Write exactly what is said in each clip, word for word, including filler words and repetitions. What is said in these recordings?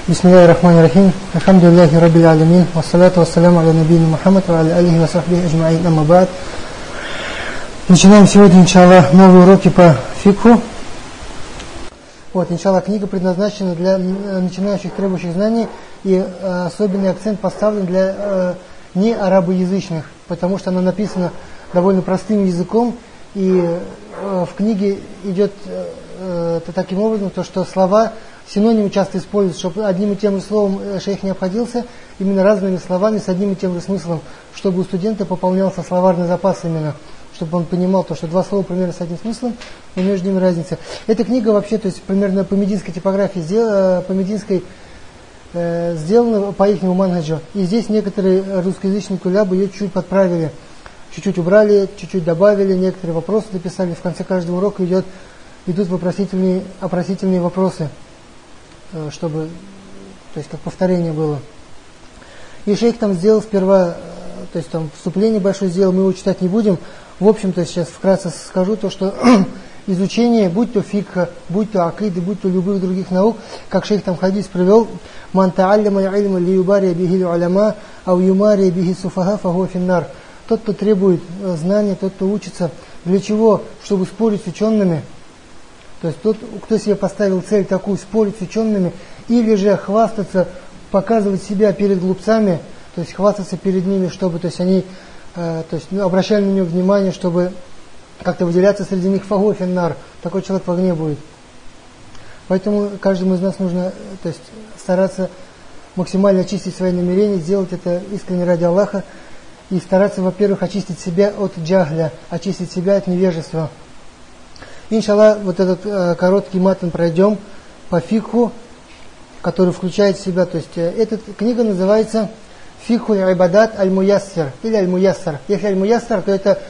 Бисмиллахи рахмани рахим. Алхамдулиллахи раббил алямин. Вассалату вассаляму аля набийна Мухаммад ва аля алихи ва сахбихи аджмаин. Амма ба'д. Начинаем сегодня, иншаллах, новые уроки по фикху. Вот, иншаллах, книга предназначена для начинающих, требующих знаний, и э, особенный акцент поставлен для э, не арабоязычных, потому что она написана довольно простым языком, и э, в книге идет э, э, таким образом, то, что слова, синонимы часто используются, чтобы одним и тем же словом шейх не обходился, именно разными словами с одним и тем же смыслом, чтобы у студента пополнялся словарный запас именно, чтобы он понимал, то, что два слова примерно с одним смыслом, но между ними разница. Эта книга вообще, то есть примерно по мединской типографии, по мединской э, сделана по ихнему манхаджу. И здесь некоторые русскоязычные кулябы ее чуть-чуть подправили, чуть-чуть убрали, чуть-чуть добавили, некоторые вопросы дописали. В конце каждого урока идет, идут вопросительные, опросительные вопросы, э, чтобы, то есть как повторение было. И шейх там сделал сперва, э, то есть там вступление большое сделал, мы его читать не будем. В общем-то, сейчас вкратце скажу то, что изучение, будь то фикха, будь то акиды, будь то любых других наук, как шейх там хадис привел, «Ман та'алляма илма ли юбария бихи уляма, ау юмария бихи суфаха фахуа финнар». Тот, кто требует знания, тот, кто учится, для чего? Чтобы спорить с учеными. То есть тот, кто себе поставил цель такую, спорить с учеными, или же хвастаться, показывать себя перед глупцами, то есть хвастаться перед ними, чтобы, то есть они... То есть ну, обращали на него внимание, чтобы как-то выделяться среди них, фахуа финнар, такой человек в огне будет. Поэтому каждому из нас нужно, то есть, стараться максимально очистить свои намерения, сделать это искренне ради Аллаха, и стараться, во-первых, очистить себя от джахля, очистить себя от невежества. Иншаллах, вот этот э, короткий матан пройдем по фикху, который включает в себя, то есть э, эта книга называется Фикху ибадат аль-муяссар или аль-муяссар. Если аль-муяссар, то это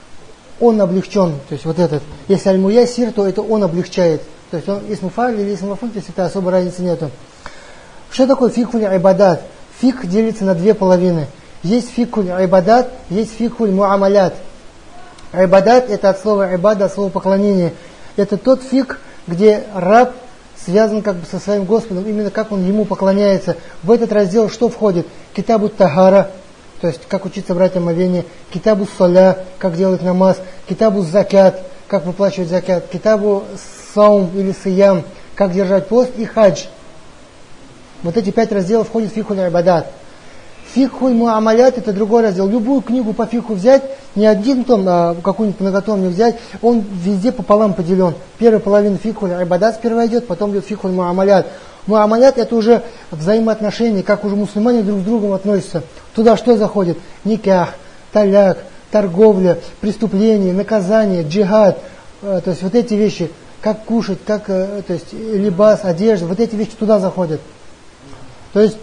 он облегчен, то есть вот этот. Если аль-муяссир, то это он облегчает. То есть он исмуфаль или исмуфаль, то есть это особой разницы нету. Что такое фикху ибадат? Фикх делится на две половины. Есть фикху ибадат, есть фикху муамалят. Ибадат это от слова ибада, от слова поклонение. Это тот фикх, где раб связан как бы со своим Господом, именно как он ему поклоняется. В этот раздел что входит? Китабу тахара, то есть как учиться брать омовение, китабу соля, как делать намаз, китабу закят, как выплачивать закят, китабу саум или сиям, как держать пост, и хадж. Вот эти пять разделов входят в фикхуль ибадат. Фикхуль муамалят это другой раздел. Любую книгу по фикху взять, не один том, а какую-нибудь многотомную взять, он везде пополам поделен. Первая половина фикхуль ибадат сперва идет, потом идет фикхуль муамалят. Муамалят это уже взаимоотношения, как уже мусульмане друг с другом относятся. Туда что заходит? Никах, таляк, торговля, преступление, наказание, джихад. То есть вот эти вещи, как кушать, как, то есть либас, одежда, вот эти вещи туда заходят. То есть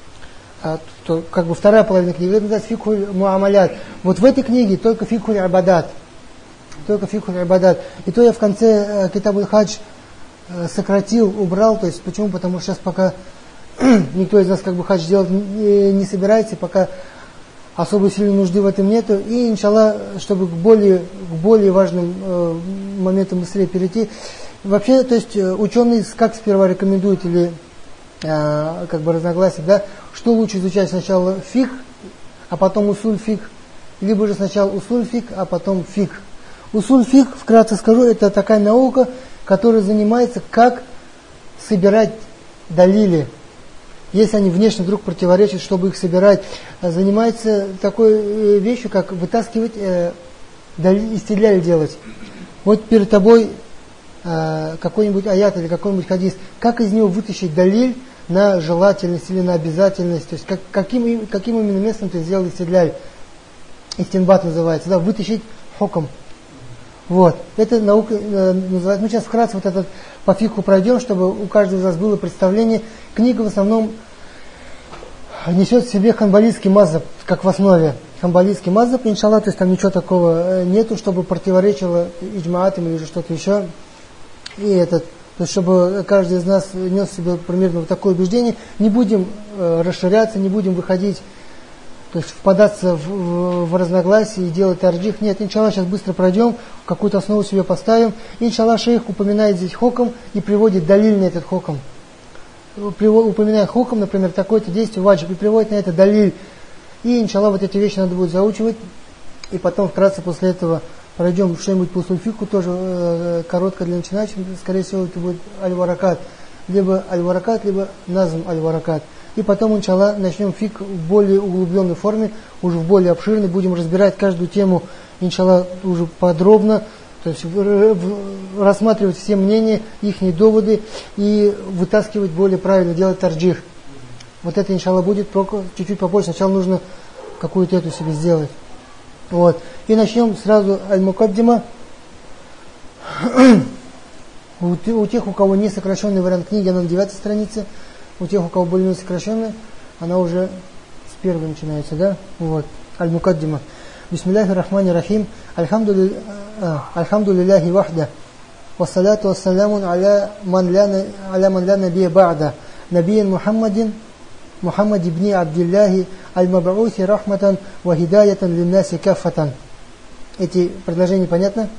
то, как бы вторая половина книги, это называется фикхуль муамалят. Вот в этой книге только фикхуль ибадат. Только фикхуль ибадат. И то я в конце китабуль хадж сократил, убрал, то есть почему? Потому что сейчас пока никто из нас как бы хадж делать не, не собирается, пока особой сильной нужды в этом нету, и иншаллах, чтобы к более, к более важным э, моментам быстрее перейти. Вообще, то есть ученые как сперва рекомендуют или э, как бы разногласия, да, что лучше изучать сначала фикх, а потом усуль фикх, либо же сначала усуль фикх, а потом фикх. Усуль фикх, вкратце скажу, это такая наука, который занимается, как собирать далили. Если они внешне вдруг противоречат, чтобы их собирать, занимается такой вещью, как вытаскивать, э, далили, истиляль делать. Вот перед тобой э, какой-нибудь аят или какой-нибудь хадис, как из него вытащить далиль на желательность или на обязательность, то есть как, каким, каким именно местом ты сделал истиляль. Истинбат называется, да, вытащить хукм. Вот, это наука э, называется. Мы сейчас вкратце вот этот по фикху пройдем, чтобы у каждого из нас было представление. Книга в основном несет в себе ханбалийский мазхаб, как в основе. Ханбалийский мазхаб, иншаллах, то есть там ничего такого нету, чтобы противоречило иджмаатам или же что-то еще. И этот, то есть чтобы каждый из нас нес в себе примерно вот такое убеждение. Не будем э, расширяться, не будем выходить, то есть впадаться в, в, в разногласия и делать тарджих. Нет, иншаллах, сейчас быстро пройдем, какую-то основу себе поставим. Иншаллах, шейх упоминает здесь хоком и приводит далиль на этот хоком. упоминает хукм, например, такое-то действие ваджиб, и приводит на это далиль. И, иншаллах, вот эти вещи надо будет заучивать. И потом вкратце после этого пройдем что-нибудь по усуль-фикху, тоже э, коротко для начинающих. Скорее всего, это будет аль-варакат. Либо аль-варакат, либо назм аль-варакат. И потом, иншаллах, начнем фик в более углубленной форме, уже в более обширной. Будем разбирать каждую тему, иншаллах, уже подробно. То есть рассматривать все мнения, их доводы и вытаскивать более правильно, делать тарджих. Вот это, иншаллах, будет чуть-чуть попозже. Сначала нужно какую-то эту себе сделать. Вот. И начнем сразу аль-мукаддима. у, у тех, у кого не сокращенный вариант книги, она на девятой странице. У тех, у кого более сокращенная, она уже с первой начинается, да? Вот. Аль-мукаддима. Бисмиллахи рахмани рахим. Альхамду лилляхи вахда. Вассаляту вассалямун аля ман ля набия ба'да. Набиян Мухаммадин Мухаммад ибн Абдиллахи аль-маб'уси рахматан ва хидаятан линнаси каффатан. Эти предложения понятны?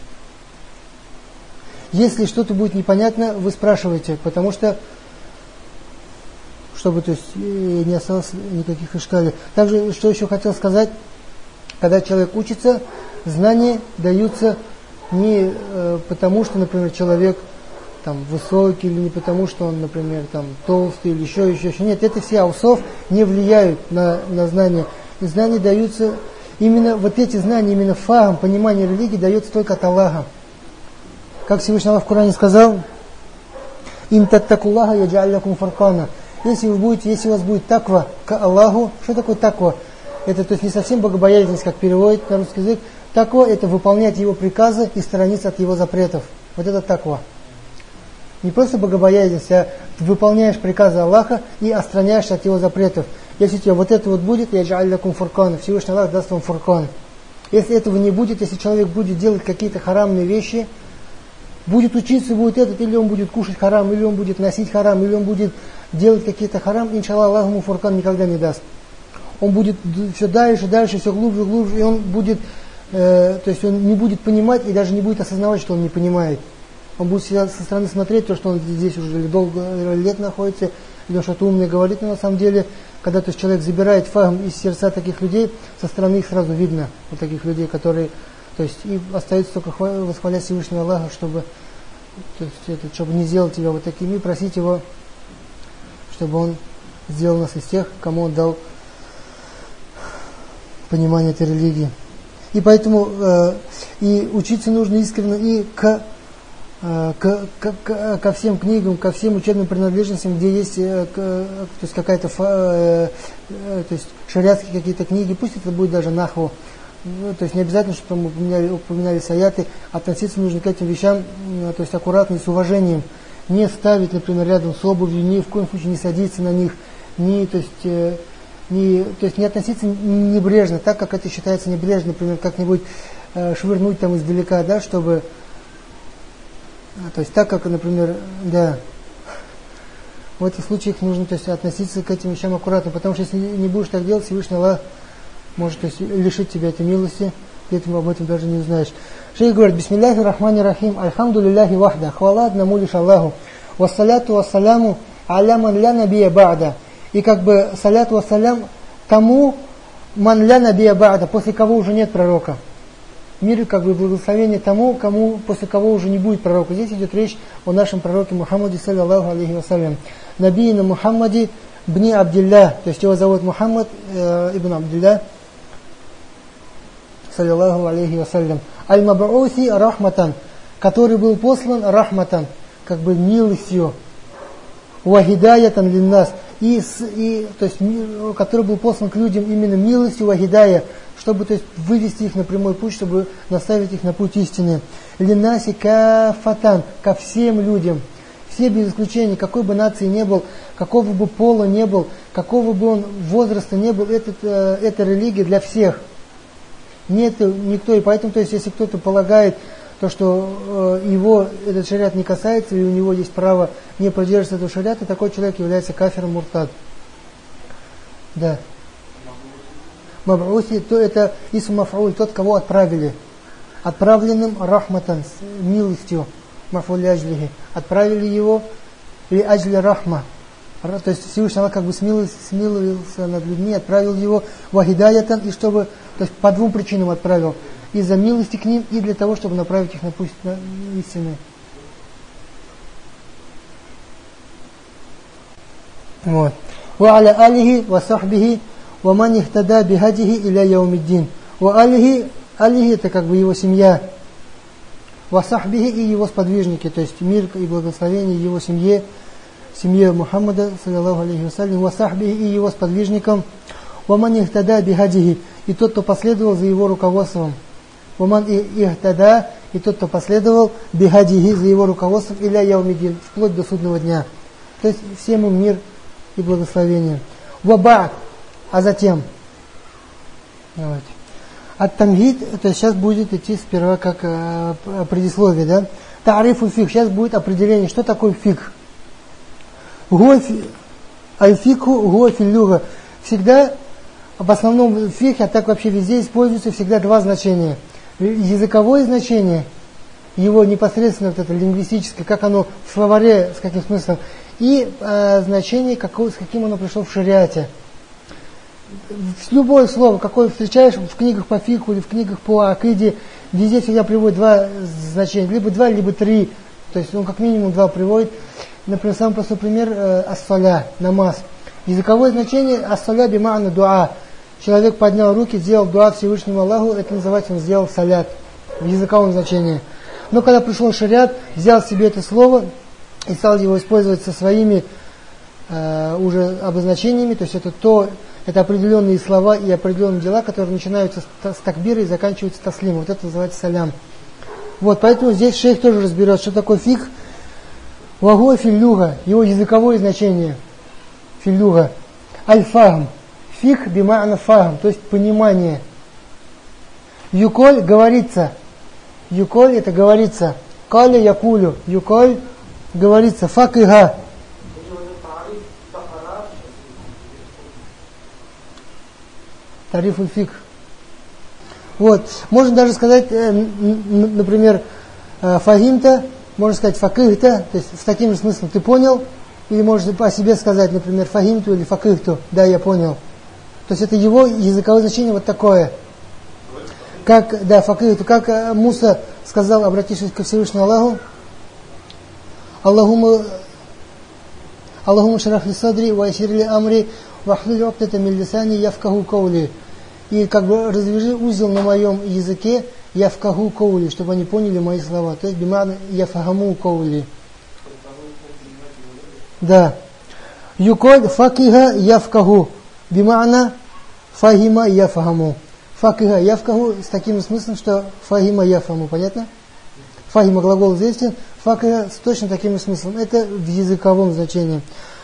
Если что-то будет непонятно, вы спрашиваете, потому что, чтобы, то есть, не осталось никаких ишкалей. Также, что еще хотел сказать, когда человек учится, знания даются не э, потому, что, например, человек там высокий, или не потому, что он, например, там толстый, или еще, еще, еще. Нет, это все аусов не влияют на, на знания. И знания даются, именно вот эти знания, именно фахам, понимание религии дается только от Аллаха. Как Всевышний Аллах в Коране сказал, «Ин таттакуллаха яджаль лакум фаркана». Если вы будете, если у вас будет таква к Аллаху, что такое таква? Это, то есть, не совсем богобоязненность, как переводит на русский язык. Таква – это выполнять его приказы и сторониться от его запретов. Вот это таква. Не просто богобоязненность, а ты выполняешь приказы Аллаха и отстраняешься от его запретов. Если у тебя вот это вот будет, яджаль лакум фуркан, Всевышний Аллах даст вам фуркан. Если этого не будет, если человек будет делать какие-то харамные вещи, будет учиться, будет этот, или он будет кушать харам, или он будет носить харам, или он будет делать какие-то харам, иншаллах, Аллах ему фуркан никогда не даст. Он будет все дальше, дальше, все глубже, глубже, и он будет, э, то есть он не будет понимать и даже не будет осознавать, что он не понимает. Он будет всегда со стороны смотреть, то, что он здесь уже долго лет находится, или он что-то умное говорит, но на самом деле, когда то есть, человек забирает фахм из сердца таких людей, со стороны их сразу видно, вот таких людей, которые, то есть, и остается только восхвалять Всевышнего Аллаха, чтобы, то есть, это, чтобы не сделал тебя вот такими, просить его, чтобы он сделал нас из тех, кому он дал понимание этой религии. И поэтому э, и учиться нужно искренне и к, э, к, к, к, ко всем книгам, ко всем учебным принадлежностям, где есть, э, к, то есть какая-то э, э, то есть шариатские какие-то книги, пусть это будет даже нахву. То есть не обязательно, чтобы там упоминали, упоминались аяты, относиться нужно к этим вещам, э, то есть аккуратно и с уважением. Не ставить, например, рядом с обувью, ни в коем случае не садиться на них, ни, то есть, э, не, то есть не относиться небрежно, так как это считается небрежно, например, как-нибудь э, швырнуть там издалека, да, чтобы, то есть так как, например, да, в этих случаях нужно, то есть, относиться к этим вещам аккуратно, потому что если не будешь так делать, Всевышний Аллах может, то есть, лишить тебя этой милости, и ты об этом даже не узнаешь. Шейх говорит, бисмиллахи рахмани рахим, альхамду лилляхи вахда, хвала одному лишь Аллаху, вассаляту вассаляму аля ман ля набия ба'да. И как бы салят ва салям тому ман ля набия ба'да, после кого уже нет пророка. Мир как бы благословение тому, кому после кого уже не будет пророка. Здесь идет речь о нашем пророке Мухаммаде саллаллаху алейхи вассалям. Набийна Мухаммаде бни Абдилля, то есть его зовут Мухаммад э, ибн Абдилля саллаллаху алейхи вассалям. Аль-Маб'уси рахматан, который был послан рахматан, как бы милостью, вахидаятан линнас, и, и то есть который был послан к людям именно милостью вахидая, чтобы, то есть, вывести их на прямой путь, чтобы наставить их на путь истины. Линнаси кафатан, ко всем людям, все без исключения, какой бы нации не был, какого бы пола не был, какого бы он возраста не был, этот, э, эта религия для всех. Нет никто, и поэтому, то есть, если кто-то полагает, то, что э, его этот шариат не касается, и у него есть право не придерживаться этого шариата, такой человек является кафиром муртад. Да. Маб'уси, то это исм маф'уль, тот, кого отправили. Отправленным рахматан, с милостью, маф'уль аджлихи. Отправили его ли аджли рахма, То есть Всевышний Аллах как бы смиловался, смиловался над людьми, отправил его вахидаятан, и чтобы, то есть по двум причинам отправил. Из-за милости к ним и для того, чтобы направить их на путь на истины. Вот. Ва аля алихи ва сахбихи ва ман ихтада бихадихи иля яумиддин. Ва алихи, алихи это как бы его семья. Ва сахбихи и его сподвижники, то есть мир и благословение его семье, семье Мухаммада, саллаллаху алейхи вассалям, ва сахбихи и его сподвижникам. Ва ман ихтада бихадихи, и тот, кто последовал за его руководством. Ва ман ихтада, и тот, кто последовал бихадихи, за его руководством, иля яумиддин, вплоть до судного дня. То есть всем им мир и благословение. Ваба'д, а затем. Давайте. Ат-тамхид, это сейчас будет идти сперва как э, предисловие, да? Тарифу фиг, сейчас будет определение, что такое фиг. Аль-фикху гуа фил-люга. Всегда, в основном фиг, а так вообще везде используется всегда два значения. Языковое значение, его непосредственно вот это лингвистическое, как оно в словаре, с каким смыслом, и э, значение, какое, с каким оно пришло в шариате. Любое слово, какое встречаешь в книгах по фикху или в книгах по акиде, везде всегда приводит два значения, либо два, либо три, то есть он как минимум два приводит. Например, самый простой пример э, ас-саля, намаз. Языковое значение ас-саля бима'на дуа. Человек поднял руки, сделал дуа Всевышнему Аллаху, это называется, он сделал салят в языковом значении. Но когда пришел шариат, взял себе это слово и стал его использовать со своими э, уже обозначениями, то есть это то, это определенные слова и определенные дела, которые начинаются с, с такбира и заканчиваются таслимом. Вот это называется салям. Вот, поэтому здесь шейх тоже разберет, что такое фиг. Вагуа филлюга, его языковое значение. Филлюга. Аль-фахм. Фиг бима'на фахм, то есть понимание. Юколь говорится. Юколь это говорится. Каля якулю. Юколь говорится. Факига. Тарифуль фиг. Вот. Можно даже сказать, например, фахимта, можно сказать факихта, то есть с таким же смыслом ты понял, или можно по себе сказать, например, фахимту или факихту, да, я понял. То есть это его языковое значение вот такое. Как, да, факихту, как Муса сказал, обратившись ко Всевышнему Аллаху, Аллахума Аллахума шарахли садри, ва ясирли амри, ва хлили уктата мин лисани, яфкаху каули. И как бы развяжи узел на моем языке, яфкаху каули, чтобы они поняли мои слова. То есть бимана яфахаму каули. Да. Юколь факиха яфкаху. Бимана фахима яфахаму. Факиха яфкаху с таким смыслом, что фахима яфахаму. Понятно? Фахима глагол известен. Факиха с точно таким смыслом. Это в языковом значении.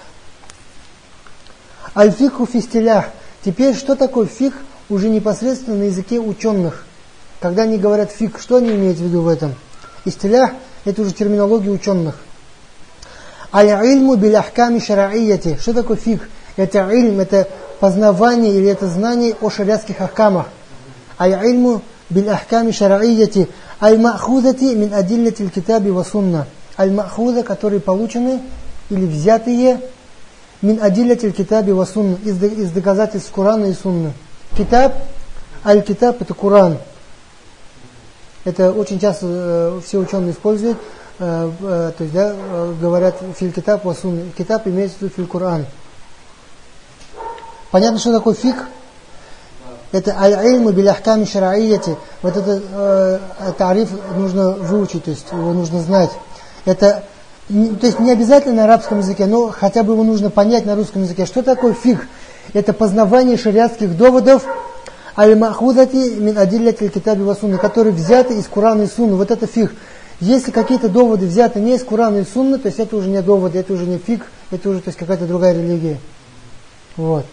Аль-фикху фистилях. Теперь что такое фикх уже непосредственно на языке ученых? Когда они говорят фикх, что они имеют в виду в этом? Истилях это уже терминология ученых. Аль-ильму биль-ахками шара'ияти. Что такое фикх? Это ильм, это познавание или это знание о шариатских ахкамах. Аль-ильму биль-ахками шара'ияти. Аль-махудати мин адиллати аль-китаби ва сунна. Аль-махуда, которые получены или взятые мин адиллати аль-китаби ва сунна, из доказательств Корана и Сунны. Китаб, аль-китаб это Коран. Это очень часто э, все ученые используют, э, э, то есть да, э, говорят филь китаб ва сунна. Китаб имеется в виду филь Коран. Понятно, что такое фикх? Это аль-ильму биль-ахками шара'ияти. Вот этот э, тариф нужно выучить, то есть его нужно знать. Это, то есть не обязательно на арабском языке, но хотя бы его нужно понять на русском языке. Что такое фикх? Это познавание шариатских доводов, аль-махудати мин адилляти аль-китаби ва сунны, которые взяты из Корана и Сунны. Вот это фикх. Если какие-то доводы взяты не из Корана и Сунны, то есть это уже не доводы, это уже не фикх, это уже то есть какая-то другая религия. Вот.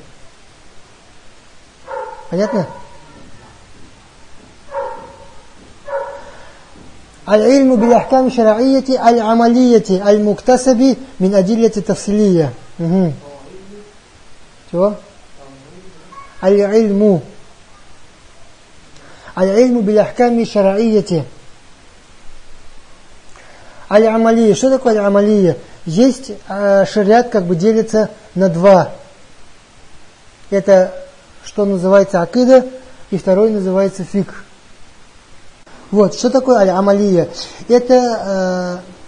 Понятно? Аль-ильму биль-ахками шара'ияти аль-амалияти аль-муктасаби мин адилляти тафсилия. Угу. Чего? Аль-ильму. Аль-ильму биль-ахками шара'ияти аль-амалия. Что такое аль-амалия? есть э, шариат как бы делится на два. Это что называется акида, и второй называется фикх. Вот, что такое аль-амалия? Это э,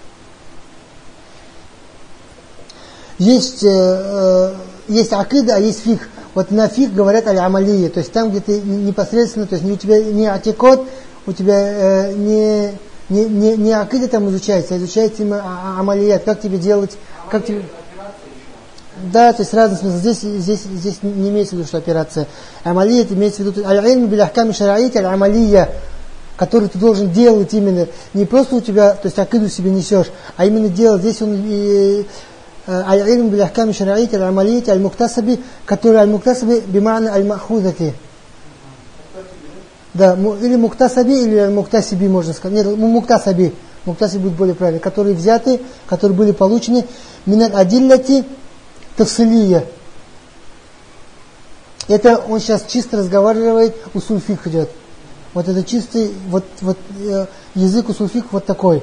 есть, э, есть акида, а есть фикх. Вот на фикх говорят аль-амалия, то есть там, где ты непосредственно, то есть не у тебя не атикот, у тебя э, не, не, не, не акида там изучается, а изучается именно амалият, как тебе делать, как тебе... Да, то есть разный смысл. Здесь, здесь, здесь не имеется в виду, что операция. Амалият имеется в виду аль-илм биль-ахками шараити аль-амалия, который ты должен делать именно, не просто у тебя, то есть акиду себе несешь, а именно делать. Здесь он и, аль-илм биль-ахками шараити аль-амалияти аль-муктасаби, который аль-муктасаби бимана аль-махудати. Да, или муктасаби, или аль-муктасиби можно сказать. Нет, муктасаби. Муктасаби будет более правильно. Которые взяты, которые были получены минат адиллати тафсилия. Это он сейчас чисто разговаривает, усуль фикх идет. Вот это чистый, вот, вот э, язык усуль фикх вот такой.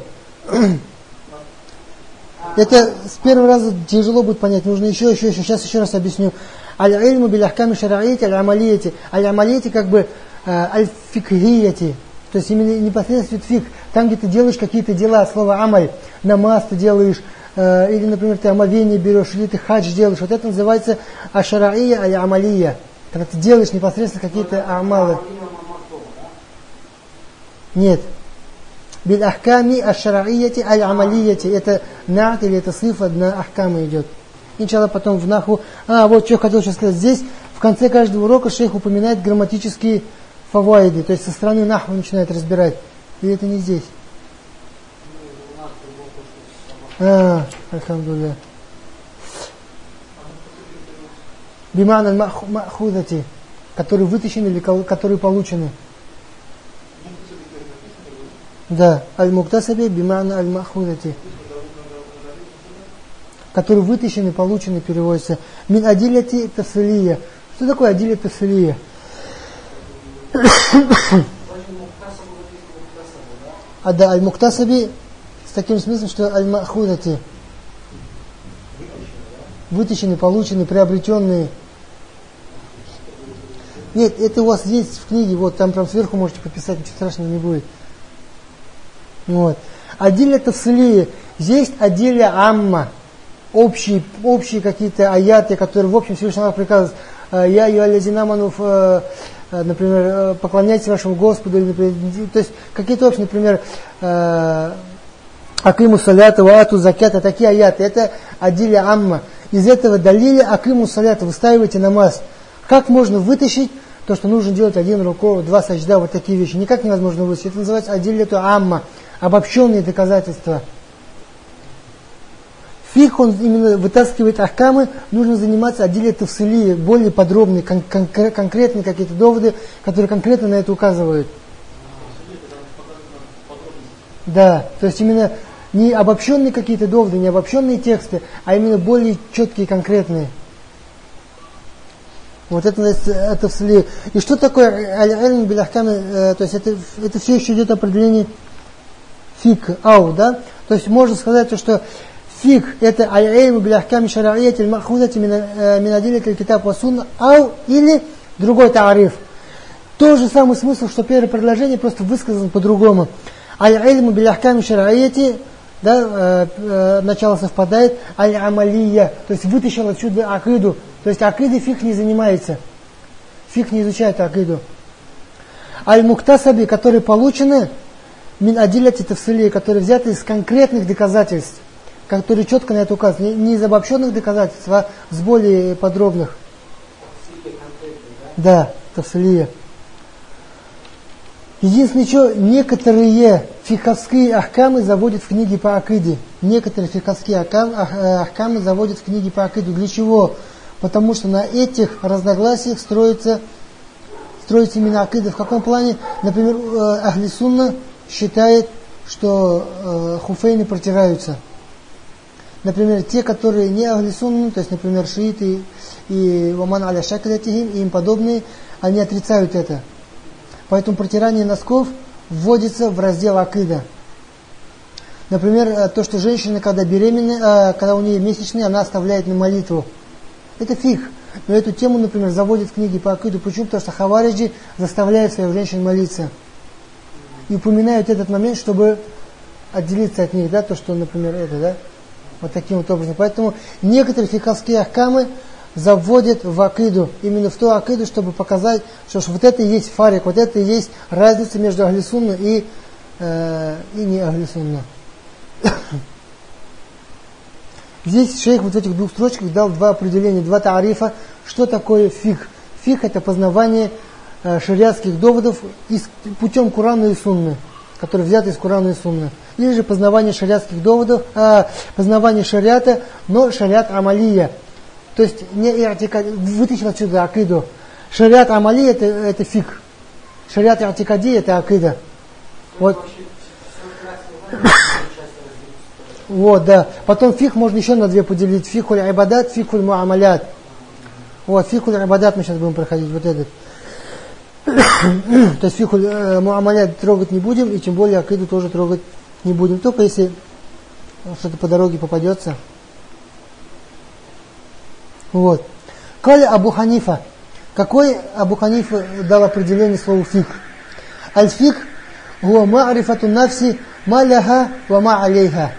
Это с первого раза тяжело будет понять, нужно еще, еще, еще, сейчас еще раз объясню. Аль-илму биль-ахками шараити аль-амалияти. Аль-амалияти как бы э, аль-фикхияти. То есть именно непосредственно фикх. Там, где ты делаешь какие-то дела, слово амаль, намаз ты делаешь, э, или, например, ты омовение берешь, или ты хадж делаешь. Вот это называется ашараия аль-амалия. Когда ты делаешь непосредственно какие-то амалы. Нет. Биль-ахками аш-шараияти аль-амалияти. Это наат или это сифа на ахкамы идет. Иншаллах потом в наху. А, вот что я хотел сейчас сказать. Здесь в конце каждого урока шейх упоминает грамматические фаваиды. То есть со стороны наху начинает разбирать. Или это не здесь? А, альхамдулилля. Биман аль-махудати. Которые вытащены или которые получены. Да, аль-муктасаби бимана аль-махудати. Которые вытащены, получены, переводятся. Мин адилляти тафсилия. Что такое адилля тафсилия? А да, аль-муктасаби с таким смыслом, что аль-махудати. Вытащены, получены, приобретенные. Нет, это у вас есть в книге, вот там прям сверху можете подписать, ничего страшного не будет. Вот. Адилля тафсилия. Есть адилля амма. Общие, общие какие-то аяты, которые в общем Всевышний Аллах приказывает. Я юалязинаманув, например, поклоняйтесь вашему Господу. Или, например, то есть какие-то общие, например, акиму салята, ваату закята, такие аяты. Это адилля амма. Из этого далиля акиму салята, выстаивайте намаз. Как можно вытащить то, что нужно делать один руку, два саджда, вот такие вещи? Никак невозможно вытащить. Это называется адилляту амма. Обобщенные доказательства. Фикх, он именно вытаскивает ахкамы, нужно заниматься адилля тафсилии, более подробные, кон- кон- конкретные какие-то доводы, которые конкретно на это указывают. Да, то есть именно не обобщенные какие-то доводы, не обобщенные тексты, а именно более четкие, конкретные. Вот это называется тафсилия. И что такое аль-илм биль-ахками, то есть это, это все еще идет определение фик, ау, да? То есть можно сказать, что фик это аль-илм биль-ахками шараияти аль-махудати мин адиллати аль-китаб ва сунна, ау или другой таариф. Тот же самый смысл, что первое предложение, просто высказано по-другому. Аль-илм биль-ахками шараияти, да, э, э, начало совпадает, аль-амалия, то есть вытащил отсюда акиду. То есть акиды фикх не занимается. Фикх не изучает акиду. Аль-муктасаби, которые получены мин адилляти тафсилии, которые взяты из конкретных доказательств, которые четко на это указаны, не, не из обобщенных доказательств, а с более подробных. Да, тафсилия. Единственное, что некоторые фикховские ахкамы заводят в книги по акиде. Некоторые фикховские ахкам, ах, ахкамы заводят в книги по акиду. Для чего? Потому что на этих разногласиях строится, строится именно акида. В каком плане? Например, ахли сунна считает, что э, хуфейны протираются. Например, те, которые не ахли сунна, то есть, например, шииты и ваман аля шакалятихим и им подобные, они отрицают это. Поэтому протирание носков вводится в раздел акида. Например, то, что женщина, когда беременна, когда у нее месячные, она оставляет на молитву. Это фикх. Но эту тему, например, заводят в книги по акиду. Почему? Потому что хавариджи заставляют своих женщин молиться. И упоминают этот момент, чтобы отделиться от них, да, то, что, например, это, да, вот таким вот образом. Поэтому некоторые фикховские ахкамы заводят в акиду, именно в ту акиду, чтобы показать, что вот это и есть фарик, вот это и есть разница между ахли-сунна и, э, и не ахли-сунна. Здесь шейх вот в этих двух строчках дал два определения, два тарифа, что такое фикх. Фикх — это познавание э, шариатских доводов из, путем Курана и Сунны, которые взяты из Курана и Сунны. Или же познавание шариатских доводов, э, познавание шариата, но шариат амалия. То есть не и'тикад, вытащил отсюда акиду. Шариат амалия — это, это фикх. Шариат и'тикади — это акида. Вот. Вот, да. Потом фикх можно еще на две поделить. Фикхуль айбадат, фикхуль муамалят. Вот, фикхуль айбадат мы сейчас будем проходить, вот этот. То есть фикхуль э, муамалят трогать не будем, и тем более акиду тоже трогать не будем. Только если что-то по дороге попадется. Вот. Каля Абу Ханифа. Какой Абу Ханифа дал определение слову фикх? Аль-фикх хуа ма'рифату нафси ма ляха ва ма алейха.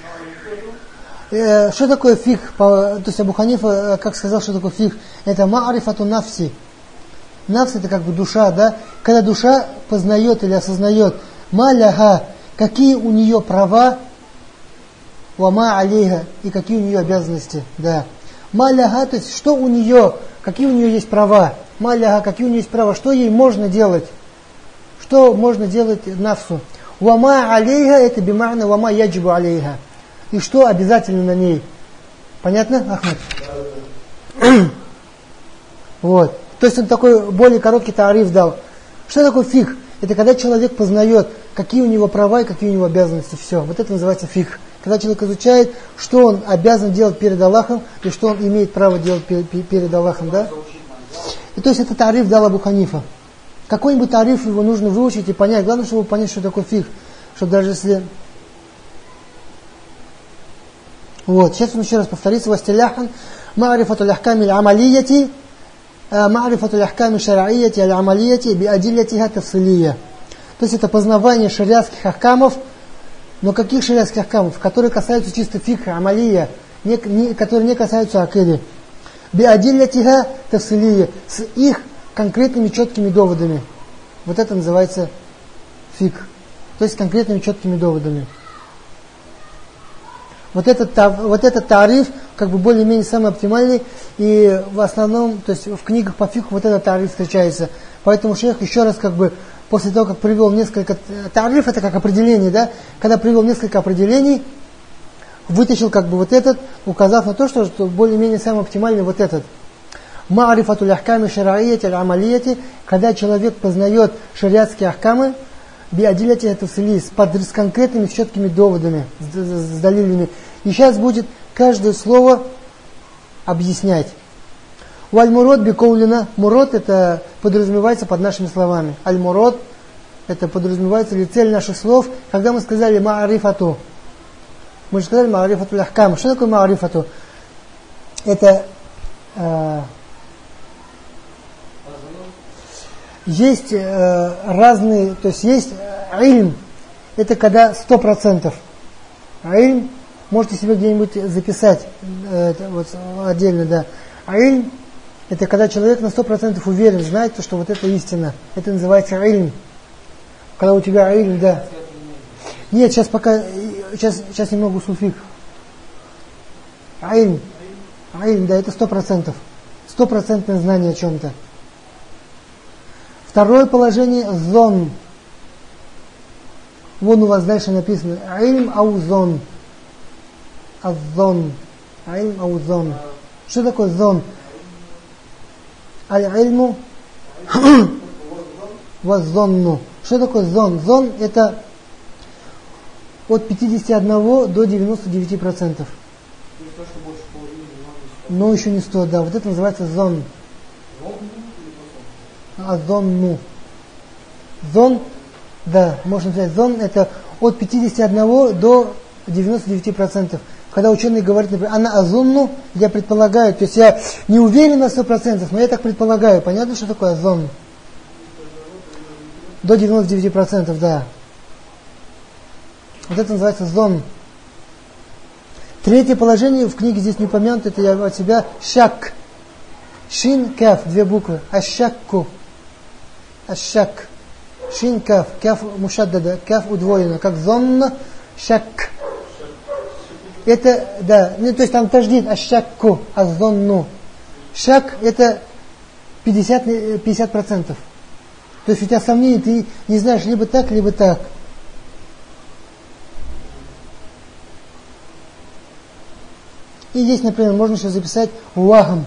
Что такое фикх? То есть Абу Ханифа, как сказал, что такое фикх? Это ма'рифату нафси. Нафс — это как бы душа, да? Когда душа познает или осознает ма ляха, какие у нее права, ва ма алейха, и какие у нее обязанности, да. Ма ляха, то есть что у нее, какие у нее есть права. Ма ляха, какие у нее есть права, что ей можно делать. Что можно делать нафсу. Ва ма алейха — это бима'на ва ма яджибу алейха. И что обязательно на ней. Понятно, Ахмад? Вот. То есть он такой более короткий тариф дал. Что такое фикх? Это когда человек познает, какие у него права и какие у него обязанности. Все. Вот это называется фикх. Когда человек изучает, что он обязан делать перед Аллахом и что он имеет право делать перед Аллахом. Да? И то есть это тариф дал Абу Ханифа. Какой-нибудь тариф его нужно выучить и понять. Главное, чтобы понять, что такое фикх. Чтобы даже если... Вот, сейчас он еще раз повторится. Вастиляхан ма'рифату ляхками аль-амалияти ма'рифату ляхками шараияти аль-амалияти би адиллятиха тафсилия. То есть это познавание шариатских ахкамов, но каких шариатских ахкамов? Которые касаются чисто фикха, амалия, не, не, которые не касаются акиды. Би адиллятиха тафсилия. С их конкретными четкими доводами. Вот это называется фикх. То есть конкретными четкими доводами. Вот этот, вот этот тариф, как бы более-менее самый оптимальный, и в основном, то есть в книгах по фикху вот этот тариф встречается. Поэтому шейх еще раз как бы, после того, как привел несколько, тариф это как определение, да, когда привел несколько определений, вытащил как бы вот этот, указав на то, что, что более-менее самый оптимальный вот этот. Ма'рифату ахками шараияти аль-амалияти, когда человек познает шариатские ахкамы, биадиляти это с, под, с конкретными четкими доводами, с, с, с далилями. И сейчас будет каждое слово объяснять. Валь-мурод бикоулина. Мурод это подразумевается под нашими словами. Аль-мурод это подразумевается или цель наших слов. Когда мы сказали ма'арифату, мы же сказали ма'арифату ляхкам. Что такое ма'арифату? Это э, есть э, разные, то есть есть ильм, это когда сто процентов. Ильм, можете себе где-нибудь записать, э, это вот отдельно, да. Ильм, это когда человек на сто процентов уверен, знает, что вот это истина. Это называется ильм. Когда у тебя ильм, да. Нет, сейчас пока, сейчас, сейчас немного усул фикх. Ильм, ильм, да, это сто процентов. Стопроцентное знание о чем-то. Второе положение – зон. Вон у вас дальше написано «Ильм аузон». Азон. «Ильм аузон». Что такое зон? Аль-ильму вазонну. Что такое зон? Зон – это от пятидесяти одного до девяноста девяти процентов. Но еще не сто, да. Вот это называется зон. Азонну. Зон, да, можно сказать, зон это от пятидесяти одного до девяноста девяти процентов. Когда ученые говорят, например, она азунну, я предполагаю, то есть я не уверен на сто процентов, но я так предполагаю. Понятно, что такое азунну? До девяноста девяти процентов, да. Вот это называется зон. Третье положение в книге здесь не упомянуто, это я от себя шак. Шин, каф, две буквы. Ашакку. Ашак. Шин, каф. Каф мушаддада. Каф удвоено. Как зонна, шак. Это, да, ну, то есть там таждид, ашакку, азонну. Шак это пятьдесят, пятьдесят процентов. То есть у тебя сомнения, ты не знаешь либо так, либо так. И здесь, например, можно еще записать вахм.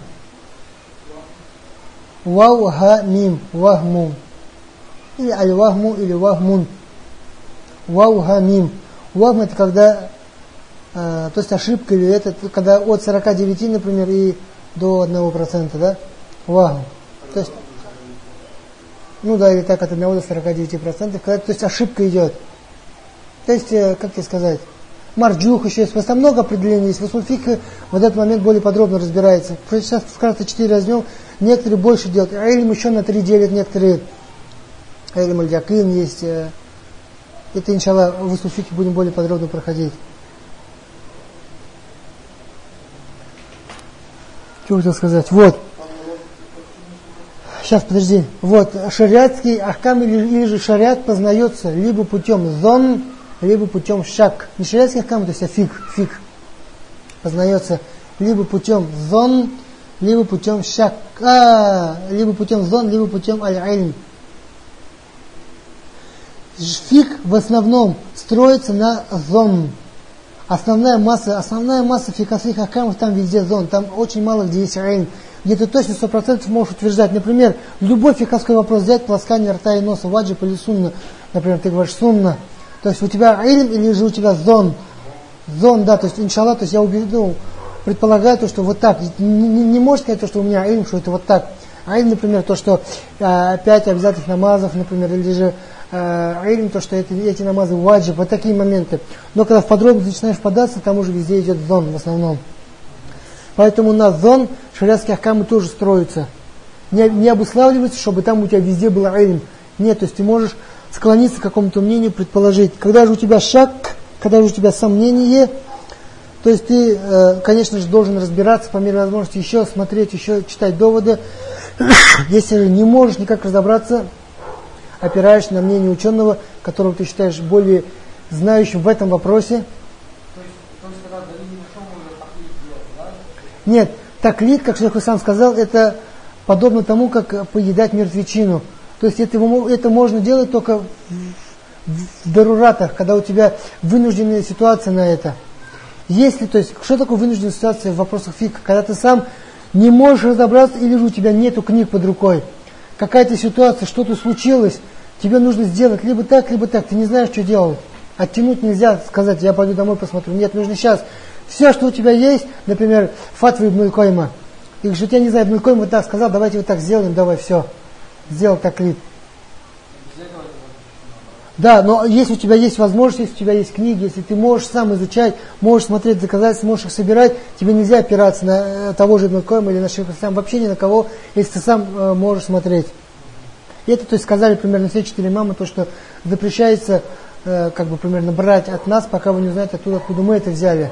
Вау, ха, мим, вахму. Или аль-вахму, или вахмун. Вау, ха, мим. Вахм это когда, э, то есть ошибка, или это когда от сорока девяти, например, и до одного процента, да? Вахм. То есть, ну да, или так от одного до сорока девяти процентов, когда, то есть ошибка идет. То есть, э, как тебе сказать, марджух еще есть, просто много определений есть. В усуль фикх в этот момент более подробно разбирается. Сейчас вкратце четыре возьмем, некоторые больше делают. Ильм еще на три делят, некоторые. Ильм аль-якин есть. Это, иншаллах, в усуль фикх будем более подробно проходить. Что хотел сказать? Вот. Сейчас, подожди. Вот, шариатский ахкам или, или же шариат познается либо путем зон, либо путем шак. Не шариатский ахкам, то есть а фиг, фиг. Познается либо путем зон, либо путем шак. А, либо путем зон, либо путем аль-ильм. Фиг в основном строится на зон. Основная масса, основная масса фикасных ахкамов там везде зон. Там очень мало где есть ильм. Где ты точно сто процентов можешь утверждать. Например, любой фикасской вопрос взять, полоскание рта и носа, ваджиб или сунна. Например, ты говоришь сунна. То есть у тебя ильм или же у тебя зон. Зон, да, то есть иншаллах, то есть я убежден, предполагаю то, что вот так. Не, не, не можешь сказать то, что у меня ильм, что это вот так. А ильм, например, то, что э, пять обязательных намазов, например, или же э, ильм, то, что это, эти намазы ваджиб, вот такие моменты. Но когда в подробности начинаешь податься, там уже везде идет зон в основном. Поэтому на зон шариатские ахкамы тоже строятся. Не, не обуславливается, чтобы там у тебя везде был ильм. Нет, то есть ты можешь склониться к какому-то мнению, предположить. Когда же у тебя шак, когда же у тебя сомнение, то есть ты, э, конечно же, должен разбираться по мере возможности, еще смотреть, еще читать доводы. Если же не можешь никак разобраться, опираешься на мнение ученого, которого ты считаешь более знающим в этом вопросе. Нет, таклид, как шейх сам сказал, это подобно тому, как поедать мертвечину. То есть это, это можно делать только в, в даруратах, когда у тебя вынужденная ситуация на это. Если, то есть, что такое вынужденная ситуация в вопросах фикха? Когда ты сам не можешь разобраться, или же у тебя нету книг под рукой. Какая-то ситуация, что-то случилось, тебе нужно сделать либо так, либо так, ты не знаешь, что делать. Оттянуть нельзя, сказать, я пойду домой посмотрю. Нет, нужно сейчас. Все, что у тебя есть, например, фатвы Ибн аль-Койма. И говоришь, я не знаю, Ибн аль-Койм вот так сказал, давайте вот так сделаем, давай, все. Сделал таклид. Да, но если у тебя есть возможность, если у тебя есть книги, если ты можешь сам изучать, можешь смотреть доказательства, можешь их собирать, тебе нельзя опираться на того же Ибн аль-Койма или на шейха ислама, вообще ни на кого, если ты сам э, можешь смотреть. И это, то есть, сказали примерно все четыре имама, то, что запрещается, э, как бы, примерно, брать от нас, пока вы не узнаете, оттуда, откуда мы это взяли.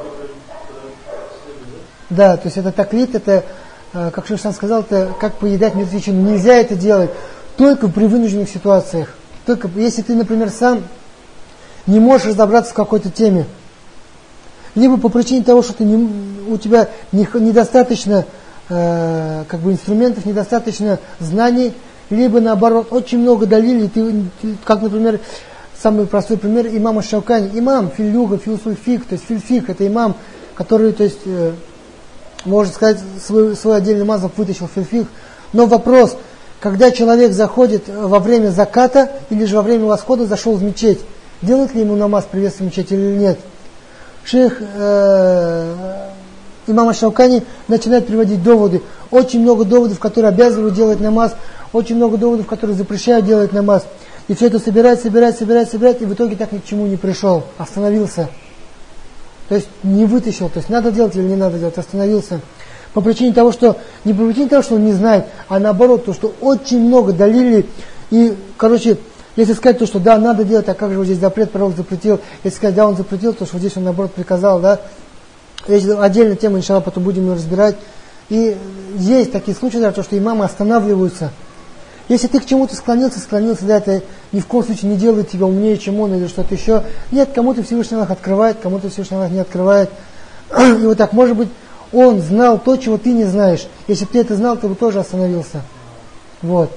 Да, то есть это таклид, это, э, как шейх сам сказал, это как поедать мертвечину. Нельзя это делать только при вынужденных ситуациях. Только если ты, например, сам не можешь разобраться в какой-то теме, либо по причине того, что ты не, у тебя не, недостаточно э, как бы инструментов, недостаточно знаний, либо наоборот очень много далили, ты, ты, как, например, самый простой пример имама Шаукани, имам фильюга, филусульфик, то есть фильфик, это имам, который, то есть, э, можно сказать, свой, свой отдельный мазхаб вытащил фильфик, но вопрос, когда человек заходит во время заката или же во время восхода зашел в мечеть, делает ли ему намаз приветствие в мечети или нет? Шейх э, имама Шаукани начинает приводить доводы. Очень много доводов, которые обязывают делать намаз, очень много доводов, которые запрещают делать намаз. И все это собирать, собирать, собирать, собирать, и в итоге так ни к чему не пришел, остановился. То есть не вытащил, то есть надо делать или не надо делать, остановился. По причине того, что, не по причине того, что он не знает, а наоборот, то, что очень много далили. И, короче, если сказать то, что да, надо делать, а как же вот здесь запрет, пророк запретил. Если сказать, да, он запретил, то что вот здесь он наоборот приказал, да. Здесь отдельная тема, иншаллах, потом будем ее разбирать. И есть такие случаи, да, то, что имамы останавливаются. Если ты к чему-то склонился, склонился, да, это ни в коем случае не делает тебя умнее, чем он или что-то еще. Нет, кому-то Всевышний Аллах открывает, кому-то Всевышний Аллах не открывает. И вот так, может быть, он знал то, чего ты не знаешь. Если бы ты это знал, ты бы тоже остановился. Вот.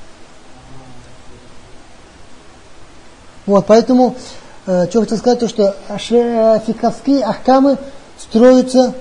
Вот, поэтому, э, что хотел сказать, то, что фикховские ахкамы строятся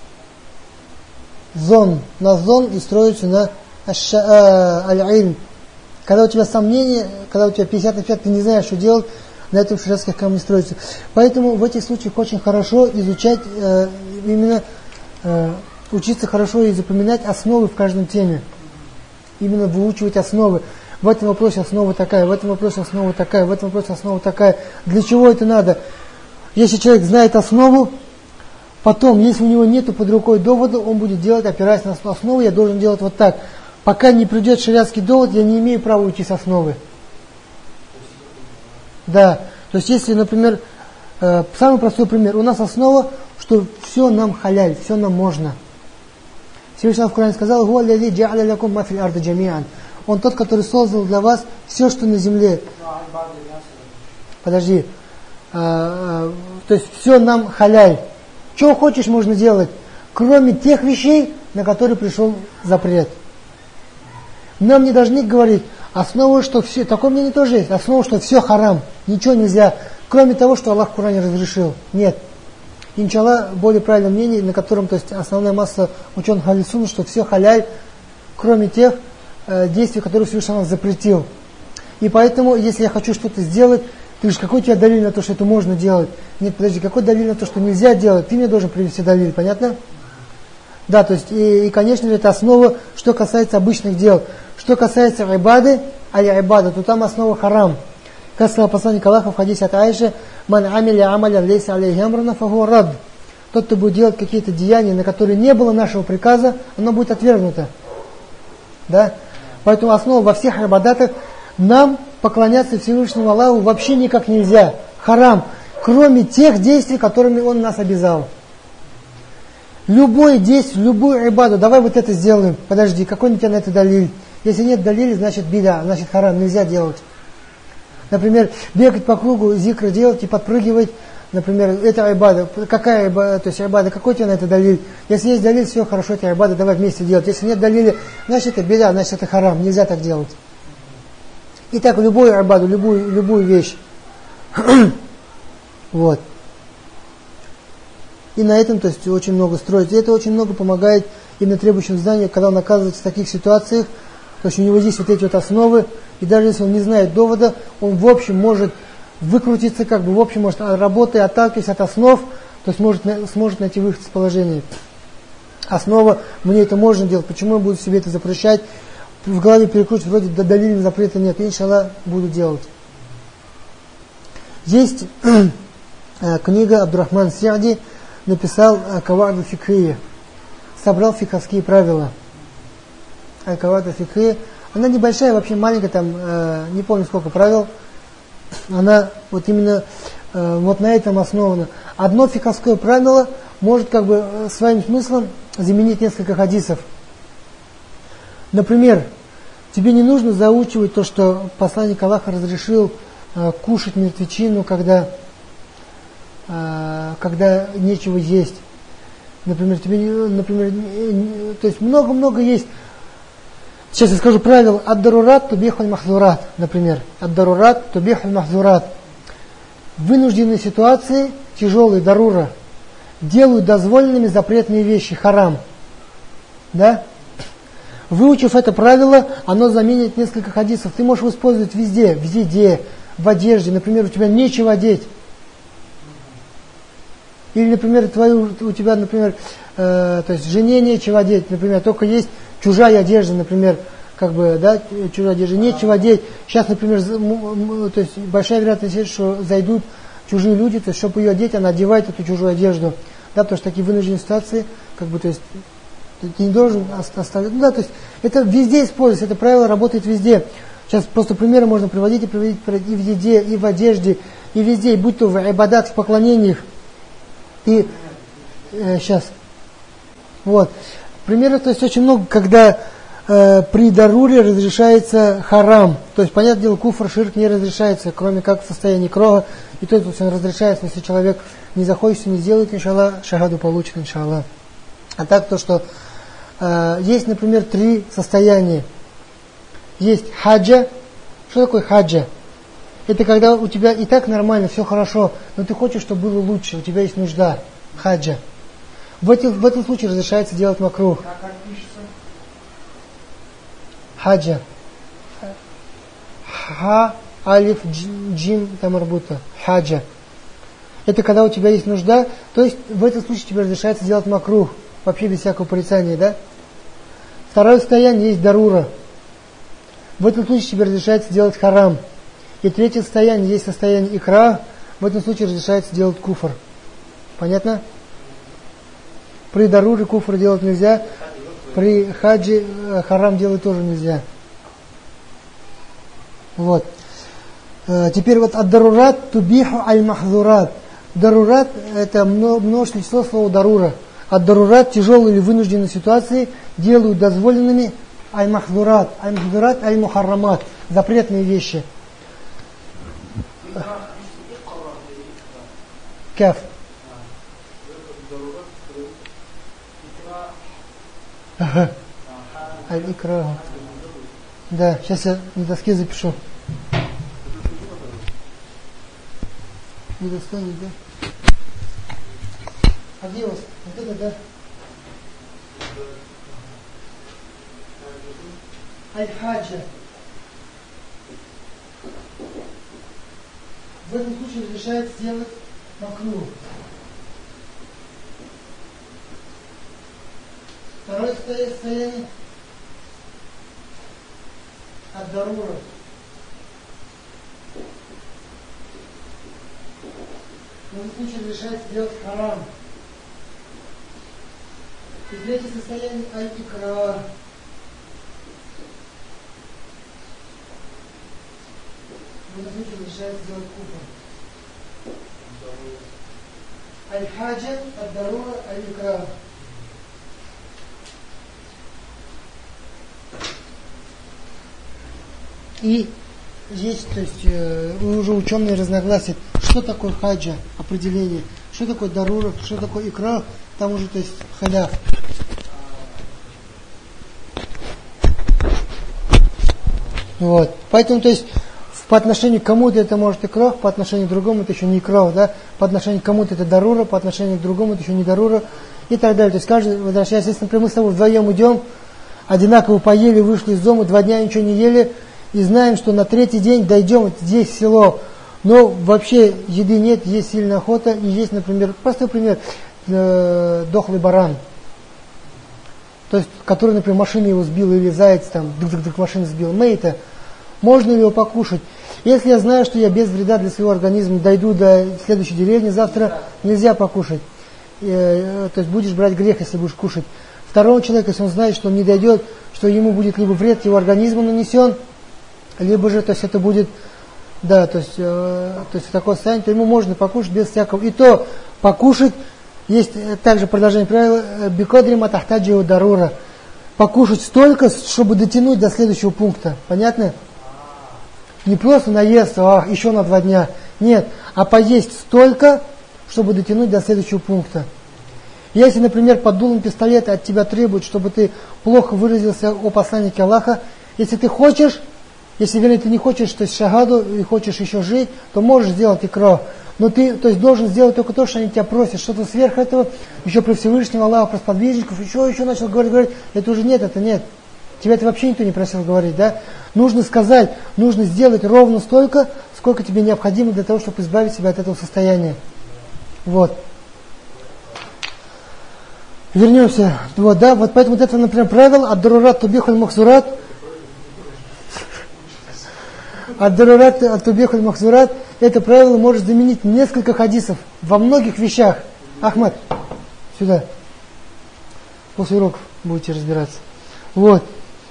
зон, на зон и строятся на аль-илм. Когда у тебя сомнения, когда у тебя пятьдесят на пятьдесят, ты не знаешь, что делать, на этом шариатских ахкам не строится. Поэтому в этих случаях очень хорошо изучать, э, именно э, учиться хорошо и запоминать основы в каждом теме. Именно выучивать основы. В этом вопросе основа такая, в этом вопросе основа такая, в этом вопросе основа такая. Для чего это надо? Если человек знает основу, потом, если у него нету под рукой довода, он будет делать, опираясь на основу, я должен делать вот так. Пока не придет шариатский довод, я не имею права уйти с основы. Да, то есть если, например, э, самый простой пример, у нас основа, что все нам халяль, все нам можно. Всевышний в Коране сказал: Он тот, который создал для вас все, что на земле. Подожди. А, а, то есть все нам халяль. Что хочешь, можно делать, кроме тех вещей, на которые пришел запрет. Нам не должны говорить, основа, что все, такое мнение тоже есть, основа, что все харам, ничего нельзя, кроме того, что Аллах в Коране разрешил. Нет. Иншаллах, более правильное мнение, на котором, то есть основная масса ученых ахль-сунна, что все халяль, кроме тех э, действий, которые Всевышний Аллах запретил. И поэтому, если я хочу что-то сделать, ты говоришь, какой у тебя далиль на то, что это можно делать? Нет, подожди, какой далиль на то, что нельзя делать? Ты мне должен привести далиль, понятно? Да, то есть, и, и конечно же, это основа, что касается обычных дел. Что касается айбады, аль-айбада, то там основа харам. Как сказал посланник Аллаха в хадисе от Аиши: «Ман амиля амалян лейса алейхи амруна фахуа рад». Тот, кто будет делать какие-то деяния, на которые не было нашего приказа, оно будет отвергнуто. Да? Поэтому основа во всех айбадатах, нам поклоняться Всевышнему Аллаху вообще никак нельзя. Харам. Кроме тех действий, которыми Он нас обязал. Любое действие, любую айбаду, давай вот это сделаем. Подожди, какой у тебя на это далиль? Если нет далили, значит бида, значит харам, нельзя делать. Например, бегать по кругу, зикры делать и подпрыгивать. Например, это айбада. Какая айбада? То есть айбада, какой у тебя на это далиль? Если есть далиль, все хорошо, это айбада, давай вместе делать. Если нет далили, значит это бида, значит это харам, нельзя так делать. Итак, любую айбаду, любую, любую вещь. Вот. И на этом, то есть, очень много строить. И это очень много помогает именно требующим знания, когда он оказывается в таких ситуациях. То есть у него есть вот эти вот основы, и даже если он не знает довода, он в общем может выкрутиться, как бы в общем может, работая, отталкиваясь от основ, то есть может, сможет найти выход из положения. Основа, мне это можно делать, почему я буду себе это запрещать? В голове перекручивать, вроде до далильного запрета нет, иншаллах буду делать. Есть книга Абдурахман Сяди, написал Каваад аль-Фикхия, собрал фикховские правила. Каваад аль-Фикхия, она небольшая, вообще маленькая, там, э, не помню сколько правил, она вот именно э, вот на этом основана. Одно фикховское правило может как бы своим смыслом заменить несколько хадисов. Например, тебе не нужно заучивать то, что посланник Аллаха разрешил э, кушать мертвечину, когда, э, когда нечего есть. Например, тебе, например, не, то есть много-много есть. Сейчас я скажу правило. Ад-дарурат тубихуль махзурат, например. Ад-дарурат тубихуль махзурат. Вынужденные ситуации, тяжелые, дарура, делают дозволенными запретные вещи, харам. Да? Выучив это правило, оно заменит несколько хадисов. Ты можешь использовать везде, в еде, в одежде. Например, у тебя нечего одеть. Или, например, твою, у тебя, например, э, то есть жене нечего одеть, например, только есть чужая одежда, например, как бы, да, чужой одежды, нечего одеть. Сейчас, например, то есть большая вероятность, что зайдут чужие люди, то есть, чтобы ее одеть, она одевает эту чужую одежду. Да, потому что такие вынужденные ситуации, как бы, то есть, ты не должен оставить. Ну да, то есть, это везде используется, это правило работает везде. Сейчас просто примеры можно приводить и приводить и в еде, и в одежде, и везде, и будь то в ибадат, в поклонениях. И э, сейчас. Вот. Примеры, то есть, очень много, когда э, при даруре разрешается харам. То есть, понятное дело, куфр, ширк не разрешается, кроме как в состоянии крова. И то есть, он разрешается, если человек не захочет, не сделает, иншаллах, шахаду получит, иншаллах. А так, то, что э, есть, например, три состояния. Есть хаджа. Что такое хаджа? Это когда у тебя и так нормально, все хорошо, но ты хочешь, чтобы было лучше, у тебя есть нужда. Хаджа. В, эти, в этом случае разрешается делать макрух. Как пишется? Хаджа. Ха, алиф, джим, тамарбута. Хаджа. Это когда у тебя есть нужда, то есть в этом случае тебе разрешается делать макрух. Вообще без всякого порицания, да? Второе состояние есть дарура. В этом случае тебе разрешается делать харам. И третье состояние есть состояние икра. В этом случае разрешается делать куфр. Понятно? При даруре куфр делать нельзя. При хаджи э, харам делать тоже нельзя. Вот. Э, теперь вот ад-дарурат тубиху аль-махзурат. Дарурат это множественное число слова дарура. Ад-дарурат тяжелые или вынужденные ситуации делают дозволенными аль-махзурат. Аль-махзурат аль-мухаррамат. Запретные вещи. Каф. Ага. Аль-икра. Да, сейчас я на доске запишу. Не достанет, да? А где у вас? Вот это, да? Аль-хаджа. В этом случае разрешается сделать макрух. Второе состояние ад-дарура. В этом случае разрешается делать харам. И третье состояние аль-икра. В этом случае разрешается делать куфр. Аль-хаджа, ад-дарура, аль-икра. И есть, то есть, э, уже ученые разногласия, что такое хаджа, определение, что такое дарура, что такое икра, там уже, то есть, халяф. Вот. Поэтому, то есть, по отношению к кому-то это может икра, по отношению к другому это еще не икра, да? По отношению к кому-то это дарура, по отношению к другому это еще не дарура, и так далее. То есть, каждый, возвращаясь, если, например, мы с тобой вдвоем идем, одинаково поели, вышли из дома, два дня ничего не ели, и знаем, что на третий день дойдем вот здесь, в село, но вообще еды нет, есть сильная охота, и есть, например, простой пример, э, дохлый баран, то есть, который, например, машина его сбила, или заяц там, дык-дык-дык, машина сбила, мейта, можно ли его покушать? Если я знаю, что я без вреда для своего организма дойду до следующей деревни, завтра нельзя покушать, э, то есть, будешь брать грех, если будешь кушать. Второго человека, если он знает, что он не дойдет, что ему будет либо вред его организму нанесен, либо же, то есть это будет, да, то есть, э, то есть такое состояние, то ему можно покушать без всякого. И то покушать, есть также продолжение правила, бикодри матахтаджи у дарура. Покушать столько, чтобы дотянуть до следующего пункта. Понятно? Не просто наесться, а еще на два дня. Нет, а поесть столько, чтобы дотянуть до следующего пункта. Если, например, под дулом пистолета от тебя требуют, чтобы ты плохо выразился о посланнике Аллаха, если ты хочешь, если, вернее, ты не хочешь, то есть шагаду, и хочешь еще жить, то можешь сделать икра. Но ты, то есть, должен сделать только то, что они тебя просят. Что-то сверх этого, еще при Всевышнем Аллаху, про сподвижников, еще, еще начал говорить, говорить. Это уже нет, это нет. Тебя это вообще никто не просил говорить, да? Нужно сказать, нужно сделать ровно столько, сколько тебе необходимо для того, чтобы избавить себя от этого состояния. Вот. Вернемся. Вот, да, вот поэтому вот это, например, правило ад-дарурат тубихуль махзурат. Ад-дарурат ат-тубихуль махзурат, это правило может заменить несколько хадисов во многих вещах. Ахмад, сюда. После уроков будете разбираться. Вот.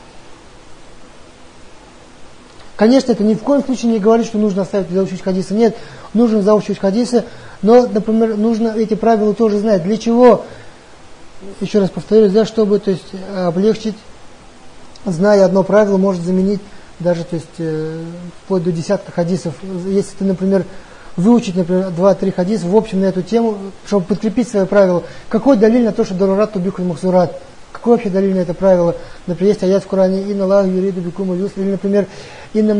Конечно, это ни в коем случае не говорит, что нужно оставить заучивать хадисы. Нет, нужно заучивать хадисы, но, например, нужно эти правила тоже знать. Для чего? Еще раз повторюсь, да, чтобы, то есть, облегчить, зная одно правило, может заменить даже, то есть, э, вплоть до десятка хадисов. Если ты, например, выучить, например, два-три хадиса в общем на эту тему, чтобы подкрепить свое правило. Какой далиль на то, что дарурат тубихуль махзурат? Какой вообще далиль на это правило? Например, есть аят в Коране «Инна Аллаху юриду бикум аль-юсра», или, например, «Инна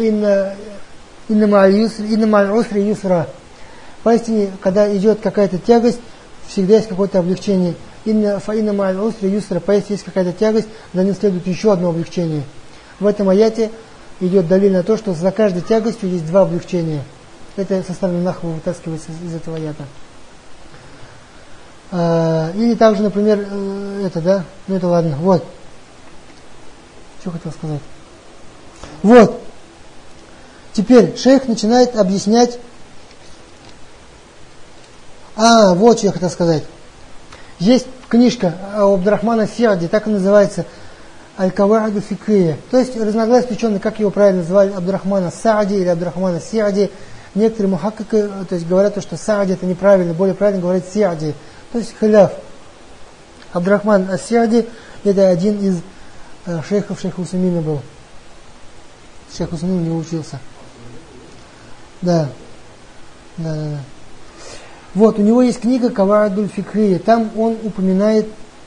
ма'аль усри юсра». Поистине, когда идет какая-то тягость, всегда есть какое-то облегчение. «Инна фа'инна ма'аль усри юсра», поистине есть какая-то тягость, за ним следует еще одно облегчение. В этом аяте идет далиль на то, что за каждой тягостью есть два облегчения. Это со стороны нахва вытаскивается из этого аята. Или также, например, это, да, ну это ладно, вот. Что хотел сказать? Вот. Теперь шейх начинает объяснять. А, вот что я хотел сказать. Есть книжка у Абдурахмана Си'ади, так и называется, Аль-Каваиду фикия. То есть разногласия ученые, как его правильно называли, Абдурахмана Саади или Абдурахмана Си'ади. Некоторые мухаккики, то есть говорят, что Саади это неправильно, более правильно говорить Си'ади. То есть халяв. Абдурахман Ас-Си'ади это один из э, шейхов шейха Усамина был. Шейх Усамин не учился. Да. Да, да, да. Вот, у него есть книга Каваидуль фикрия. Там он упоминает,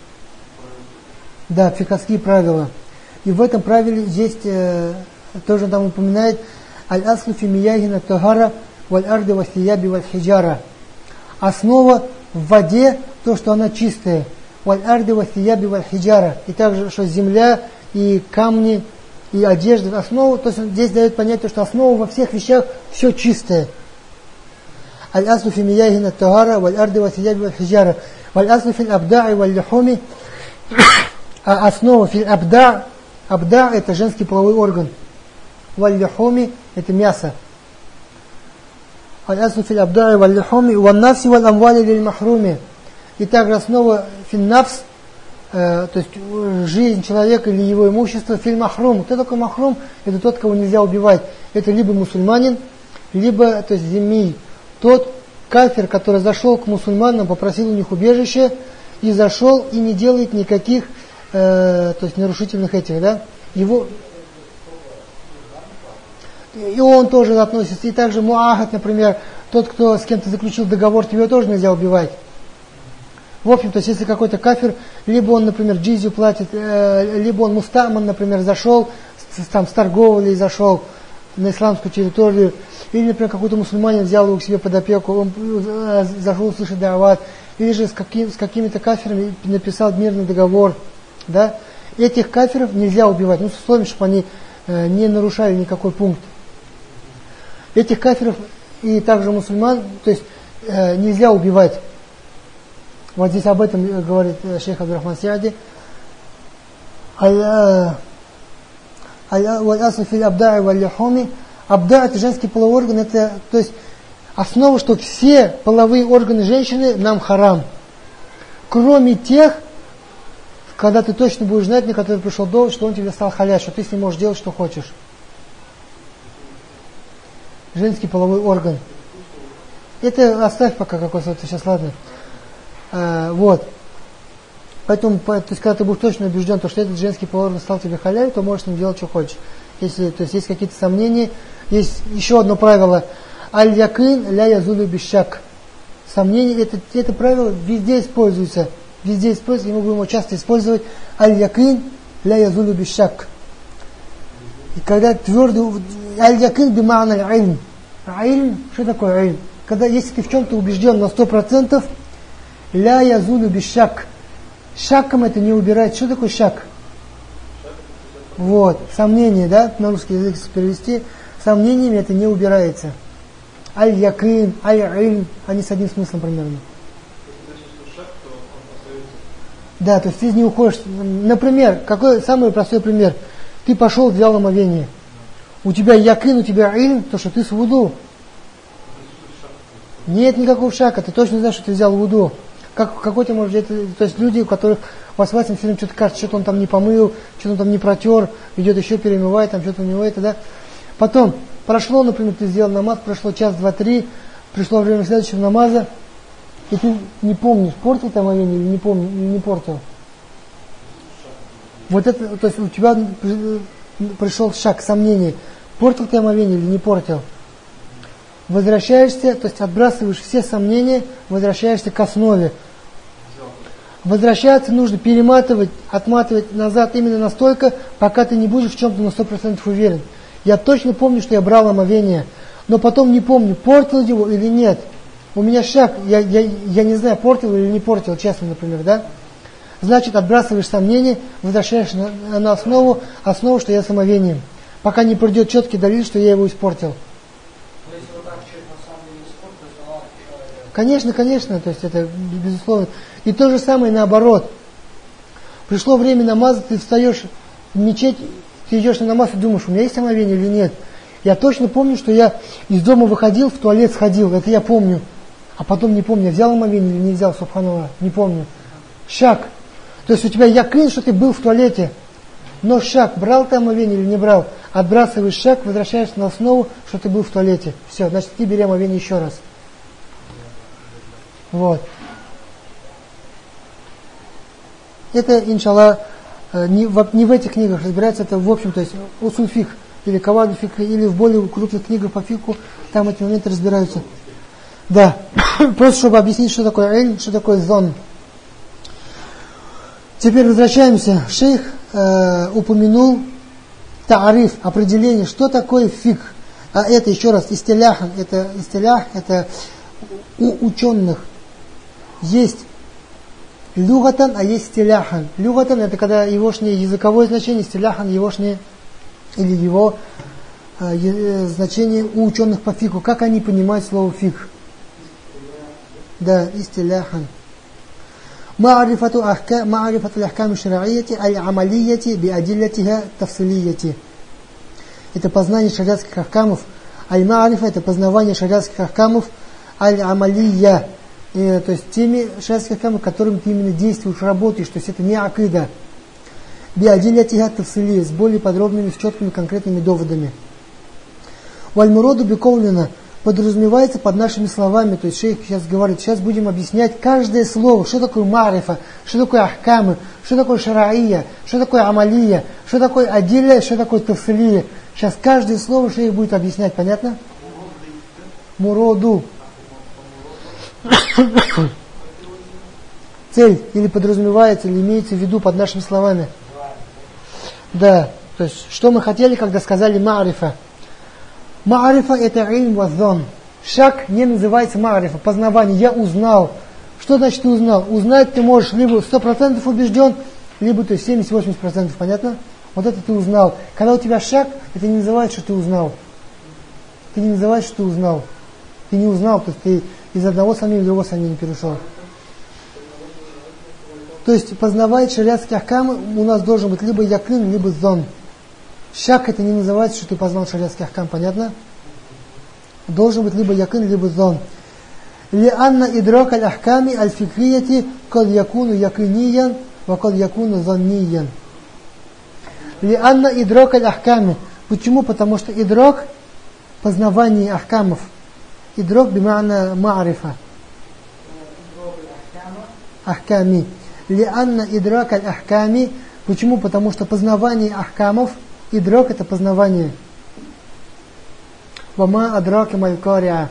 да, фикхские правила. И в этом правиле есть, э, тоже там упоминает аль-аслу фи мияхина тагара валь-арди васияби валь-хиджара. Основа в воде то, что она чистая. Валь-арди васияби валь-хиджара. И также, что земля и камни и одежда. Основа, то есть здесь дает понятие, что основа во всех вещах все чистое. Аль-аслу фи мияхина тагара валь-арди васияби валь-хиджара. Валь-аслу фи абда'i валь-лихуми. А основа фи абда'. Абда' это женский половой орган. Валь-лихуми это мясо. Аль-аслу фи абда'i валь-лихуми валь-нафси валь-амвали лиль-махруми. И также основа фин-нафс, э, то есть жизнь человека или его имущество, филь-махрум. Кто такой махрум? Это тот, кого нельзя убивать. Это либо мусульманин, либо, то есть зимми. Тот кафир, который зашел к мусульманам, попросил у них убежище, и зашел, и не делает никаких, э, то есть нарушительных этих, да, его... И он тоже относится. И также муахат, например, тот, кто с кем-то заключил договор, тебе тоже нельзя убивать. В общем, то есть если какой-то кафир, либо он, например, джизью платит, э, либо он мустаман, например, зашел, с, там, с торговлей зашел на исламскую территорию, или, например, какой-то мусульманин взял его к себе под опеку, он э, зашел услышать дават, или же с, каким, с какими-то кафирами написал мирный договор, да, этих кафиров нельзя убивать, ну, с условием, чтобы они э, не нарушали никакой пункт. Этих кафиров и также мусульман, то есть э, нельзя убивать. Вот здесь об этом говорит э, шейх Абдурахман Си'ади. Абда' это женский половой орган, это, то есть основа, что все половые органы женщины нам харам. Кроме тех, когда ты точно будешь знать, на который пришел довод, что он тебе стал халяль, что ты с ним можешь делать, что хочешь. Женский половой орган. Это оставь пока какой-то сейчас, ладно. А, вот. Поэтому, то есть, когда ты будешь точно убежден, то, что этот женский половой орган стал тебе халяль, то можешь с ним делать, что хочешь. Если, то есть, есть какие-то сомнения. Есть еще одно правило. Аль-якин ля язулю бишак. Сомнение, это, это правило везде используется. Везде используется, и мы будем его часто использовать. Аль-якин ля язулю бишак. И когда твердый... Аль-якин бима'на аль-ильм. Ильм, что такое ильм? Когда, если ты в чем-то убежден на сто процентов, ля язулю бишак. Шаком это не убирать. Что такое шак? Вот, сомнение, да, на русский язык перевести. Сомнениями это не убирается. Аль-якин, аль-ильм, они с одним смыслом примерно. Да, то есть ты не уходишь. Например, какой самый простой пример? Ты пошел, взял омовение. У тебя якин, у тебя ильм, то, что ты с вуду. Нет никакого шака, ты точно знаешь, что ты взял вуду. Как, какой ты можешь взять, то есть люди, у которых васвасим все время что-то кажется, что-то он там не помыл, что-то он там не протер, идет еще перемывает, там что-то у него это, да. Потом, прошло, например, ты сделал намаз, прошло час, два, три, пришло время следующего намаза, и ты не помнишь, портил ты омовение или не помнишь, или не портил. Вот это, то есть у тебя пришел шаг, сомнение, портил ты омовение или не портил. Возвращаешься, то есть отбрасываешь все сомнения, возвращаешься к основе. Возвращаться нужно перематывать, отматывать назад именно настолько, пока ты не будешь в чем-то на сто процентов уверен. Я точно помню, что я брал омовение, но потом не помню, портил его или нет. У меня шаг, я, я, я не знаю, портил или не портил, честно, например, да? Значит, отбрасываешь сомнения, возвращаешься на, на основу, основу, что я с омовением. Пока не придет четкий далиль, что я его испортил. Конечно, конечно, то есть это безусловно. И то же самое наоборот. Пришло время намаза, ты встаешь в мечеть, ты идешь на намаз и думаешь, у меня есть омовение или нет. Я точно помню, что я из дома выходил, в туалет сходил, это я помню. А потом не помню, взял омовение или не взял, субханаллах, не помню. Шаг. То есть у тебя якин, что ты был в туалете. Но шаг, брал ты омовение или не брал, отбрасываешь шаг, возвращаешься на основу, что ты был в туалете. Все, значит, ты бери омовение еще раз. Вот. Это, иншаллах, не в, не в этих книгах разбирается, это в общем, то есть усуль фикх, или каваду фикх, или в более крупных книгах по фикху, там эти моменты разбираются. Да, просто чтобы объяснить, что такое эль, что такое зон. Теперь возвращаемся. Шейх э, упомянул таариф, определение, что такое фикх. А это еще раз, истиляхан, это истилях, это у ученых. Есть люгатан, а есть стиляхан. Люгатан это когда егошнее языковое значение, стиляхан егошнее или его э, э, значение у ученых по фикху. Как они понимают слово фикх? Да, истиляхан. Ма'рифату ахкам шари'ати аль-амалияти биадиллятиха тафсилияти. Это познание шариатских ахкамов. Аль-ма'рифа это познавание шариатских ахкамов аль-амалия. И, то есть теми шариатскими ахкамами, которыми ты именно действуешь, работаешь, то есть это не акида. Биадиллятиха тафсилия, с более подробными, с четкими конкретными доводами. Валь-муроду бикоулина подразумевается под нашими словами, то есть шейх сейчас говорит, сейчас будем объяснять каждое слово, что такое марифа, что такое ахкамы, что такое шараия, что такое амалия, что такое адилля, что такое тафсилия. Сейчас каждое слово шейх будет объяснять, понятно? Муроду. Цель или подразумевается, или имеется в виду под нашими словами. Да, то есть что мы хотели, когда сказали марифа. Маарифа это ильм ваззон. Шаг не называется маарифа, познавание. Я узнал. Что значит ты узнал? Узнать ты можешь либо сто процентов убежден, либо ты семьдесят-восемьдесят процентов, понятно? Вот это ты узнал. Когда у тебя шаг, это не называется, что ты узнал. Ты не называешь, что ты узнал. Ты не узнал, то есть ты из одного сомнения в другого сомнения перешел. То есть познавать шариатские ахкамы у нас должен быть либо якин, либо зон. Шак это не называется, что ты познал шариатский ахкам, понятно? Должен быть либо якин, либо зон. Лианна идрак аль-ахками аль-фикрияти кад якуну якиниян ва кад якуну зонниян. Лианна идрак аль-ахками. Почему? Потому что идрак познавание ахкамов. Идрак бима'на ма'рифа. Ахками. Лианна идрак аль-ахками. Почему? Потому что познавание ахкамов, идрак это познавание. Вама адраки маль-кариа.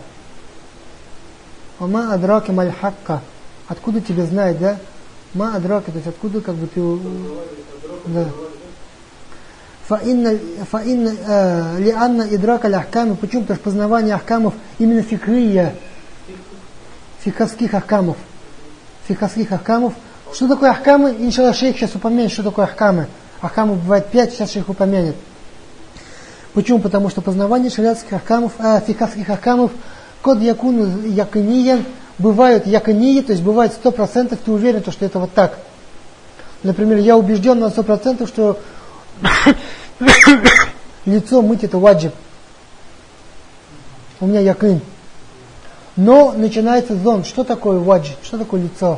Вама адраки маль-хакка. Откуда тебе знать, да? Ма адраки, то есть откуда как бы ты... Да. Фаинна, фаинна, лианна идрака аль-ахками. Почему? Потому что познавание ахкамов именно фикрия. Фикховских ахкамов. Фикховских ахкамов. Что такое ахкамы? Иншаллах шейх сейчас упомянет, что такое ахкамы. Ахкамы бывает пять, сейчас шейх упомянет. Почему? Потому что познавание шариатских ахкамов, а, фикховских ахкамов, код якуну якиниян, бывают якинии, то есть бывает сто процентов, ты уверен, что это вот так. Например, я убежден на сто процентов, что лицо мыть это ваджиб. У меня якин. Но начинается зон. Что такое ваджиб? Что такое лицо?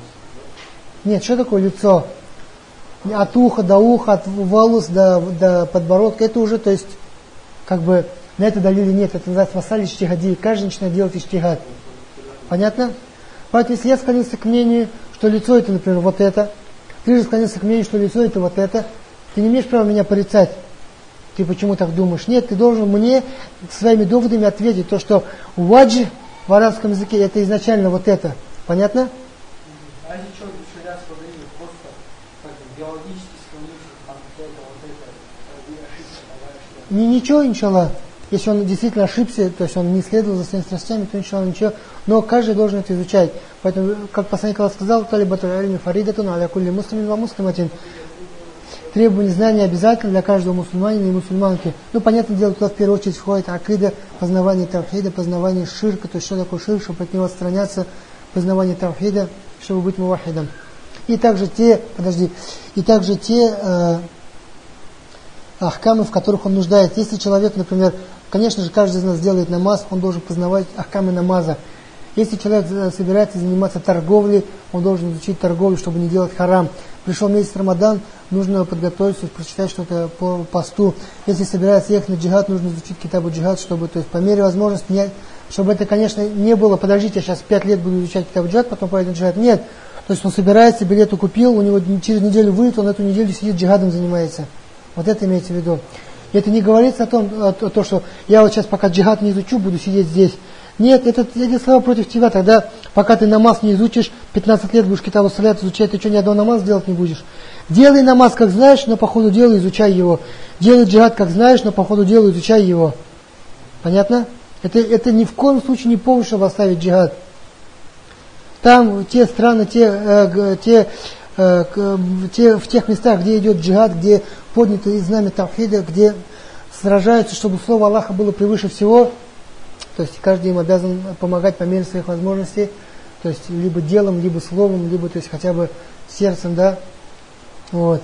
Нет, что такое лицо? От уха до уха, от волос до, до подбородка. Это уже, то есть, как бы, на это далили нет. Это называется вассаль иштигади. Каждый начинает делать иштигад. Понятно? Поэтому, если я склонился к мнению, что лицо это, например, вот это, ты же склонился к мнению, что лицо это вот это, ты не имеешь права меня порицать. Ты почему так думаешь? Нет, ты должен мне своими доводами ответить, то, что вадж в арабском языке это изначально вот это. Понятно? А если человек еще раз подойдет, просто как биологически склонился, там это, вот это, и ошибся, давай, Не, ничего, иншаллах. Если он действительно ошибся, то есть он не следовал за своими страстями, то иншаллах ничего. Но каждый должен это изучать. Поэтому, как посланник Аллаха сказал, талибатуль ильми фаридатун аля кулли муслимин ва муслиматин. Требование знания обязательно для каждого мусульманина и мусульманки. Ну, понятное дело, туда в первую очередь входит акида, познавание тавхида, познавание ширка, то есть что такое ширк, чтобы от него отстраняться, познавание тавхида, чтобы быть мувахидом. И также те, подожди, и также те э, ахкамы, в которых он нуждается. Если человек, например, конечно же, каждый из нас делает намаз, он должен познавать ахкамы намаза. Если человек собирается заниматься торговлей, он должен изучить торговлю, чтобы не делать харам. Пришел месяц Рамадан, нужно подготовиться, прочитать что-то по посту. Если собирается ехать на джихад, нужно изучить китабу джихад, чтобы, то есть, по мере возможности, не, чтобы это, конечно, не было, подождите, я сейчас пять лет буду изучать китабу джихад, потом поеду на джихад. Нет. То есть он собирается, билеты купил, у него через неделю выйдет, он эту неделю сидит, джихадом занимается. Вот это имеется в виду. И это не говорится о том, о, о том, что я вот сейчас пока джихад не изучу, буду сидеть здесь. Нет, это, эти слова против тебя. Тогда, пока ты намаз не изучишь, пятнадцать лет будешь китабу салят изучать, ты что, ни одного намаз делать не будешь. Делай намаз, как знаешь, но по ходу дела изучай его. Делай джихад, как знаешь, но по ходу дела изучай его. Понятно? Это, это ни в коем случае не повод, чтобы оставить джихад. Там те страны, те, э, те, э, те, в тех местах, где идет джихад, где поднято знамя тавхида, где сражаются, чтобы слово Аллаха было превыше всего, то есть каждый им обязан помогать по мере своих возможностей, то есть либо делом, либо словом, либо то есть хотя бы сердцем, да. Вот.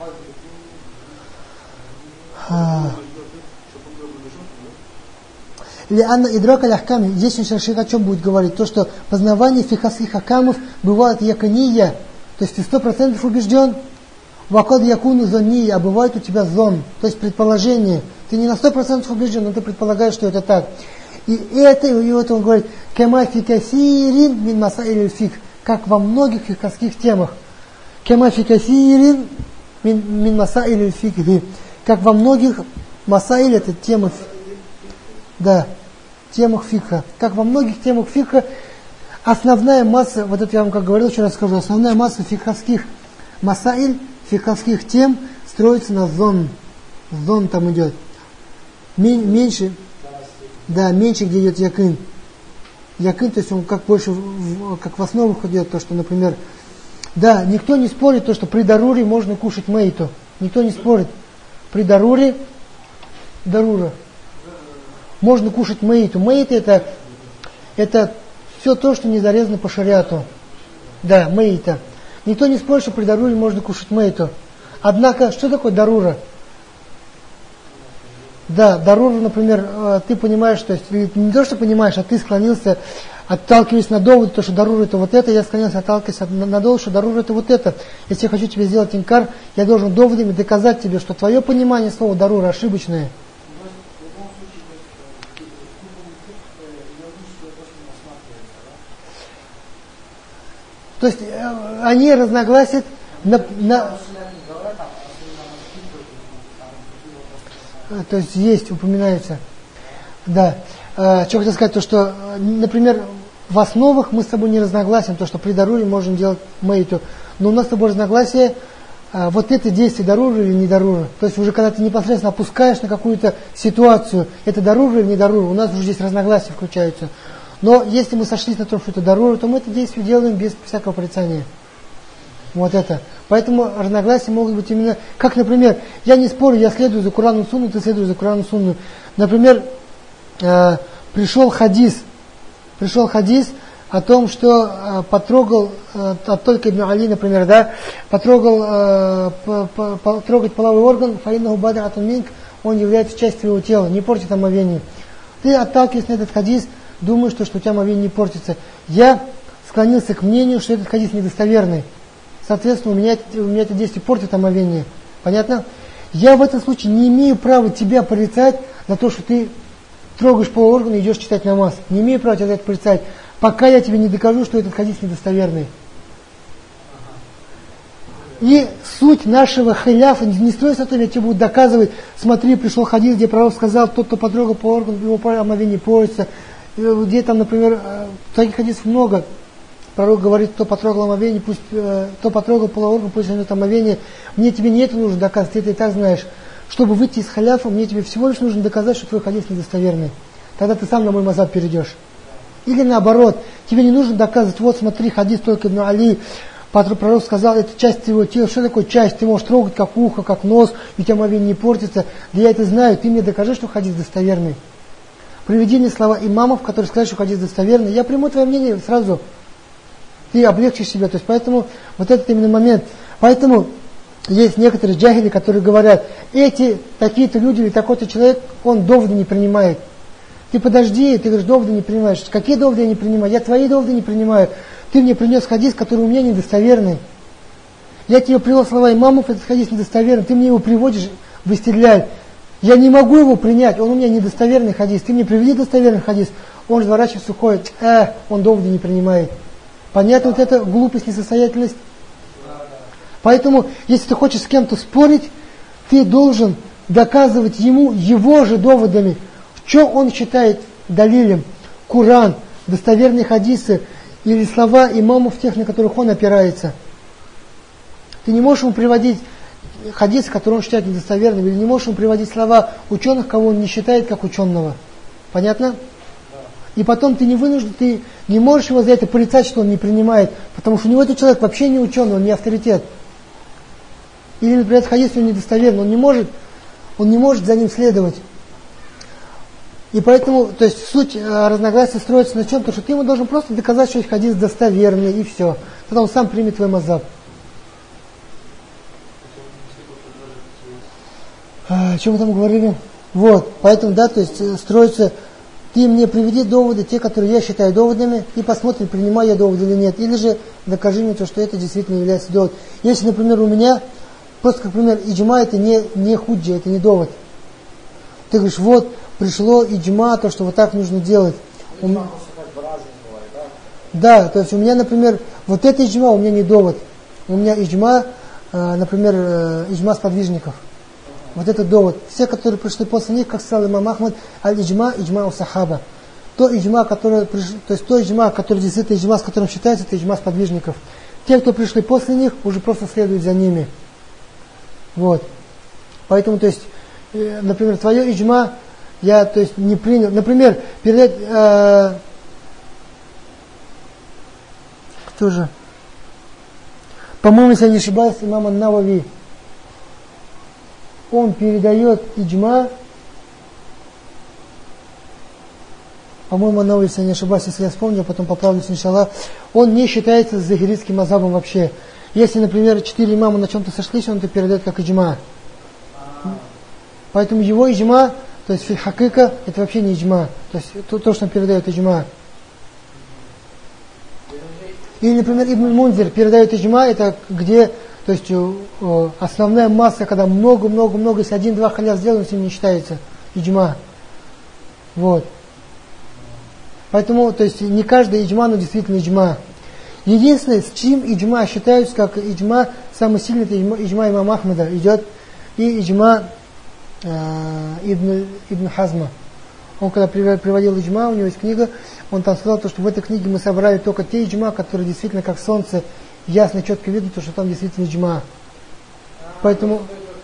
Или Анна Идрак аль-Ахками, здесь он шейх о чем будет говорить, то, что познавание фикхских ахкамов бывает якания, то есть ты сто процентов убежден, вакад якуну зонния, а бывает у тебя зон, то есть предположение, ты не на сто процентов убежден, но ты предполагаешь, что это так. И это, и вот он говорит, кама фи касирин мин масаиль фик, как во многих фикхских темах. Кама фи касирин мин, мин масаиль фик, как во многих масаиль, это тема, да, темах фикха. Как во многих темах фикха, основная масса, вот это я вам как говорил, еще раз скажу, основная масса фикхских масаиль, фикхских тем строится на зон. Зон там идет. Меньше. Да, меньше, где идет якин. Якин, то есть он как больше, в, как в основу идет, то, что, например, да, никто не спорит, то, что при даруре можно кушать мейту. Никто не спорит. При даруре, дарура, можно кушать мейту. Мейта это, это все то, что не зарезано по шариату. Да, мейта. Никто не спорит, что при даруре можно кушать мейту. Однако, что такое дарура? Да, дарура, например, ты понимаешь, то есть не то, что понимаешь, а ты склонился, отталкиваясь на довод, то, что дарура это вот это, я склонился, отталкиваясь на, на довод, что дарура это вот это. Если я хочу тебе сделать инкар, я должен доводами доказать тебе, что твое понимание слова дарура ошибочное. То есть они разногласят на, на то есть есть, упоминается. Да. А, что хотел сказать, то что, например, в основах мы с тобой не разногласим, то, что при даруре можно делать мейту. Но у нас с тобой разногласие, а, вот это действие дарура или не дарура. То есть уже когда ты непосредственно опускаешь на какую-то ситуацию, это дарура или не дарура, у нас уже здесь разногласия включаются. Но если мы сошлись на том, что это дарура, то мы это действие делаем без всякого порицания. Вот это. Поэтому разногласия могут быть именно, как, например, я не спорю, я следую за Кураном Сунну, ты следуешь за Кураном Сунну. Например, э, пришел хадис, пришел хадис о том, что э, потрогал, э, только Ибн Али, например, да, потрогал, э, по, по, потрогать половой орган, фаиннаху бад'атун минк, он является частью твоего тела, не портит омовение. Ты отталкиваешься на этот хадис, думаешь, что, что у тебя омовение не портится. Я склонился к мнению, что этот хадис недостоверный. Соответственно, у меня, у меня это действие портит омовение. Понятно? Я в этом случае не имею права тебя порицать за то, что ты трогаешь полуорганы и идешь читать намаз. Не имею права тебя за это порицать, пока я тебе не докажу, что этот хадис недостоверный. И суть нашего хиляфа не строится на том, я тебе буду доказывать, смотри, пришел хадис, где пророк сказал, тот, кто потрогал по органу, его омовение портится. Где там, например, таких хадисов много. Пророк говорит, кто потрогал омовение, пусть, кто потрогал полуорган, пусть возьмет омовение. Мне тебе не это нужно доказывать, ты это и так знаешь. Чтобы выйти из халяфа, мне тебе всего лишь нужно доказать, что твой хадис недостоверный. Тогда ты сам на мой мазхаб перейдешь. Или наоборот, тебе не нужно доказывать, вот смотри, хадис только Ибн Али, пророк сказал, это часть твоего тела. Что такое часть? Ты можешь трогать как ухо, как нос, и у тебя омовение не портится. Да я это знаю, ты мне докажи, что хадис достоверный. Приведи мне слова имамов, которые сказали, что хадис достоверный. Я приму твое мнение сразу. Ты облегчишь себя. То есть поэтому вот этот именно момент. Поэтому есть некоторые джахили, которые говорят, эти такие-то люди или такой-то человек, он доводы не принимает. Ты подожди, ты говоришь, доводы не принимаешь. Какие доводы я не принимаю? Я твои доводы не принимаю. Ты мне принес хадис, который у меня недостоверный. Я тебе привел слова имамов, этот хадис недостоверный. Ты мне его приводишь в истиляль. Я не могу его принять, он у меня недостоверный хадис. Ты мне приведи достоверный хадис. Он же разворачивается, уходит. Э, он доводы не принимает. Понятно вот эта глупость, несостоятельность? Поэтому, если ты хочешь с кем-то спорить, ты должен доказывать ему его же доводами, что он считает далилем, Куран, достоверные хадисы или слова имамов, тех, на которых он опирается. Ты не можешь ему приводить хадисы, которые он считает недостоверными, или не можешь ему приводить слова ученых, кого он не считает как ученого. Понятно? И потом ты не вынужден, ты не можешь его за это порицать, что он не принимает, потому что у него этот человек вообще не ученый, он не авторитет. Или, например, этот хадис он недостоверный, он не может, он не может за ним следовать. И поэтому, то есть суть э, разногласия строится на чем? То, что ты ему должен просто доказать, что этот хадис достоверный, и все. Тогда он сам примет твой мазхаб. А, о чем мы там говорили? Вот, поэтому, да, то есть э, строится, ты мне приведи доводы, те, которые я считаю доводами, и посмотрим, принимаю я доводы или нет. Или же докажи мне то, что это действительно является доводом. Если, например, у меня, просто как пример, иджма это не, не худжа, это не довод. Ты говоришь, вот, пришло иджма, то, что вот так нужно делать. У меня... Да, то есть у меня, например, вот это иджма у меня не довод. У меня иджма, э, например, э, иджма сподвижников. Вот это довод. Все, которые пришли после них, как сказал имам Ахмад, аль-иджма, иджма у сахаба. То иджма, который приш... то есть то иджма, который действительно иджма, с которым считается, это иджма сподвижников. Те, кто пришли после них, уже просто следуют за ними. Вот. Поэтому, то есть, э, например, твое иджма, я, то есть, не принял. Например, передать, э, кто же? По-моему, если я не ошибаюсь, имам ан-Навави, он передает иджма, по-моему, ан-Навави, если я не ошибаюсь, если я вспомню, я потом поправлюсь, иншаллах, он не считается захиритским мазхабом вообще. Если, например, четыре имама на чем-то сошлись, он это передает как иджма. Поэтому его иджма, то есть филь-хакика, это вообще не иджма. То есть то, то, что он передает иджма. Или, например, Ибн Мунзир передает иджма, это где, то есть э, основная масса, когда много-много-много, если один-два халяв сделан, с ним не считается иджма. Вот. Поэтому, то есть не каждый иджма, но действительно иджма. Единственное, с чем иджма считаются, как иджма, самый сильный, это иджма, иджма имам Ахмада идет, и иджма э, Ибн, Ибн Хазма. Он когда приводил иджма, у него есть книга, он там сказал, то, что в этой книге мы собрали только те иджма, которые действительно как солнце, ясно, четко видно, то, что там действительно иджма. Поэтому...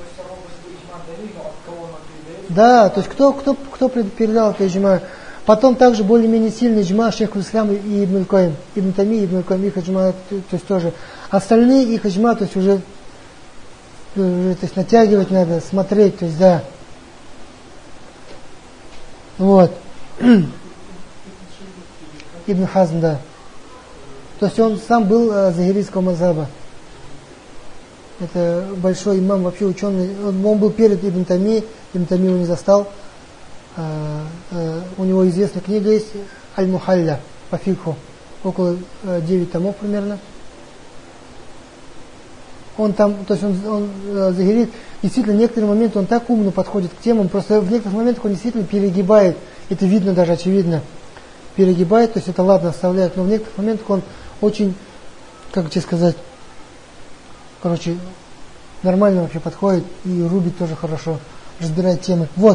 Да, то есть кто, кто, кто передал это иджма. Потом также более-менее сильный иджма шейх Ислам и Ибн Аль-Каим. Ибн Тами, Ибн Аль-Каим, их иджма, то есть тоже. Остальные их иджма, то есть уже, уже то есть натягивать надо, смотреть, то есть да. Вот. Ибн Хазм, да. То есть он сам был э, захиритского мазхаба. Это большой имам, вообще ученый. Он, он был перед Ибн Тайми, Ибн Тайми его не застал. А, а, у него известная книга есть Аль-Мухалля по фикху. Около а, девять томов примерно. Он там, то есть он, он а, загирит, действительно, в некоторые моменты он так умно подходит к темам, просто в некоторых моментах он действительно перегибает. Это видно даже, очевидно. Перегибает, то есть это ладно оставляет, но в некоторых моментах он очень, как тебе сказать, короче, нормально вообще подходит и рубит тоже хорошо, разбирает темы. Вот.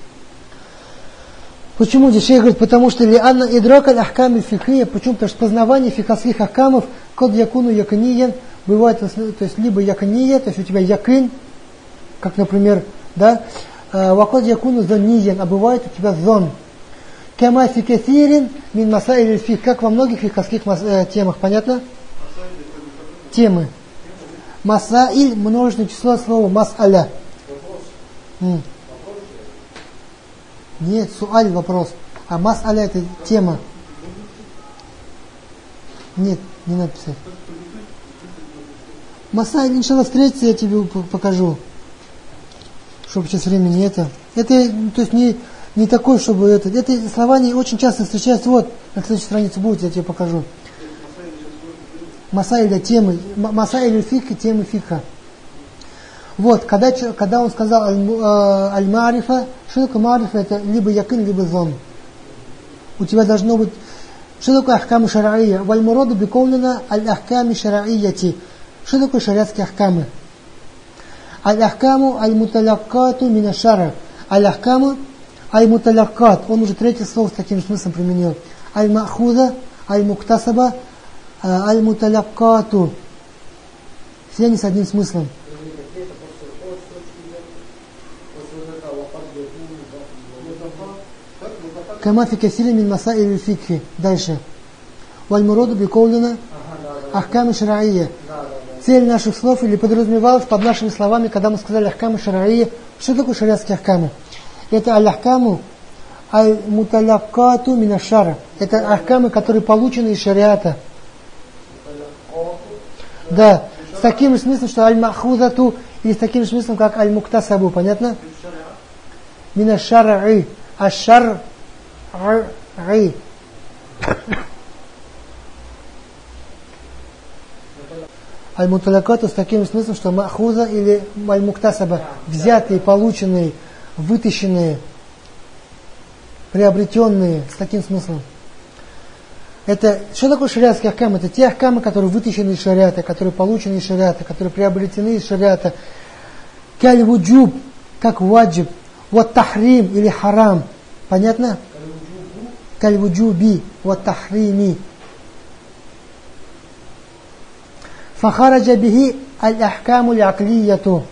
Почему здесь шейх говорит? Потому что ли анна идрака аль-ахками фикхия, почему? Потому что познавание фикхских ахкамов, код якуну яканиян, бывает, то есть либо якания, то есть у тебя якин, как, например, да, вакод якуну зониян, а бывает у тебя зон. Кама фи кассирин мин масаиль фих, как во многих фикхских темах, понятно? Темы. Масаиль, множественное число слова мас'аля. М. Нет, суаль вопрос. А мас'аля это тема. Нет, не надо писать. Масаиль, иншаллах, встретится, я тебе покажу. Чтобы сейчас времени это. Это, то есть не, не такой, чтобы это. Это слова не очень часто встречаются. Вот, на следующей странице будет, я тебе покажу. Масаиля темы, масаиля фикха, темы фикха. Вот, когда, когда он сказал аль-марифа, что такое марифа, это либо якин, либо зон. У тебя должно быть, что такое ахкамы шараия? Валь-мураду бикоулина аль-ахками шараияти. Что такое шариатские ахкамы? Аль-ахкаму аль-муталяккату мина шара. Аль-ахкаму аль-муталяккат. Он уже третье слово с таким смыслом применил. Аль-махуда, аль-муктасаба, аль-муталяккату. Все они с одним смыслом. Кама фи касири мин масаиль фикхи. Дальше. Валь-мураду бикоулина ахками шараия. Цель наших слов или подразумевалась под нашими словами, когда мы сказали ахкамы шараия. Что такое шариатские ахкамы? Это аль-ахкаму аль-муталяккату мина шара. Это ахкамы, которые получены из шариата. Да, с таким же смыслом, что аль-махузату, или с таким же смыслом, как аль-муктасабу, понятно? Мина шараи. Аш-шар-ри. Аль-муталякату с таким смыслом, что махуза или аль-муктасаба, взятые, полученные, вытащенные, приобретенные, с таким смыслом. Это, что такое шариатские ахкамы? Это те ахкамы, которые вытащены из шариата, которые получены из шариата, которые приобретены из шариата. Каль-вуджуб, как ваджиб, вот тахрим или харам. Понятно? Каль-вуджуби, вот тахрими. Фахараджа бихи аль-ахкаму л'аклияту.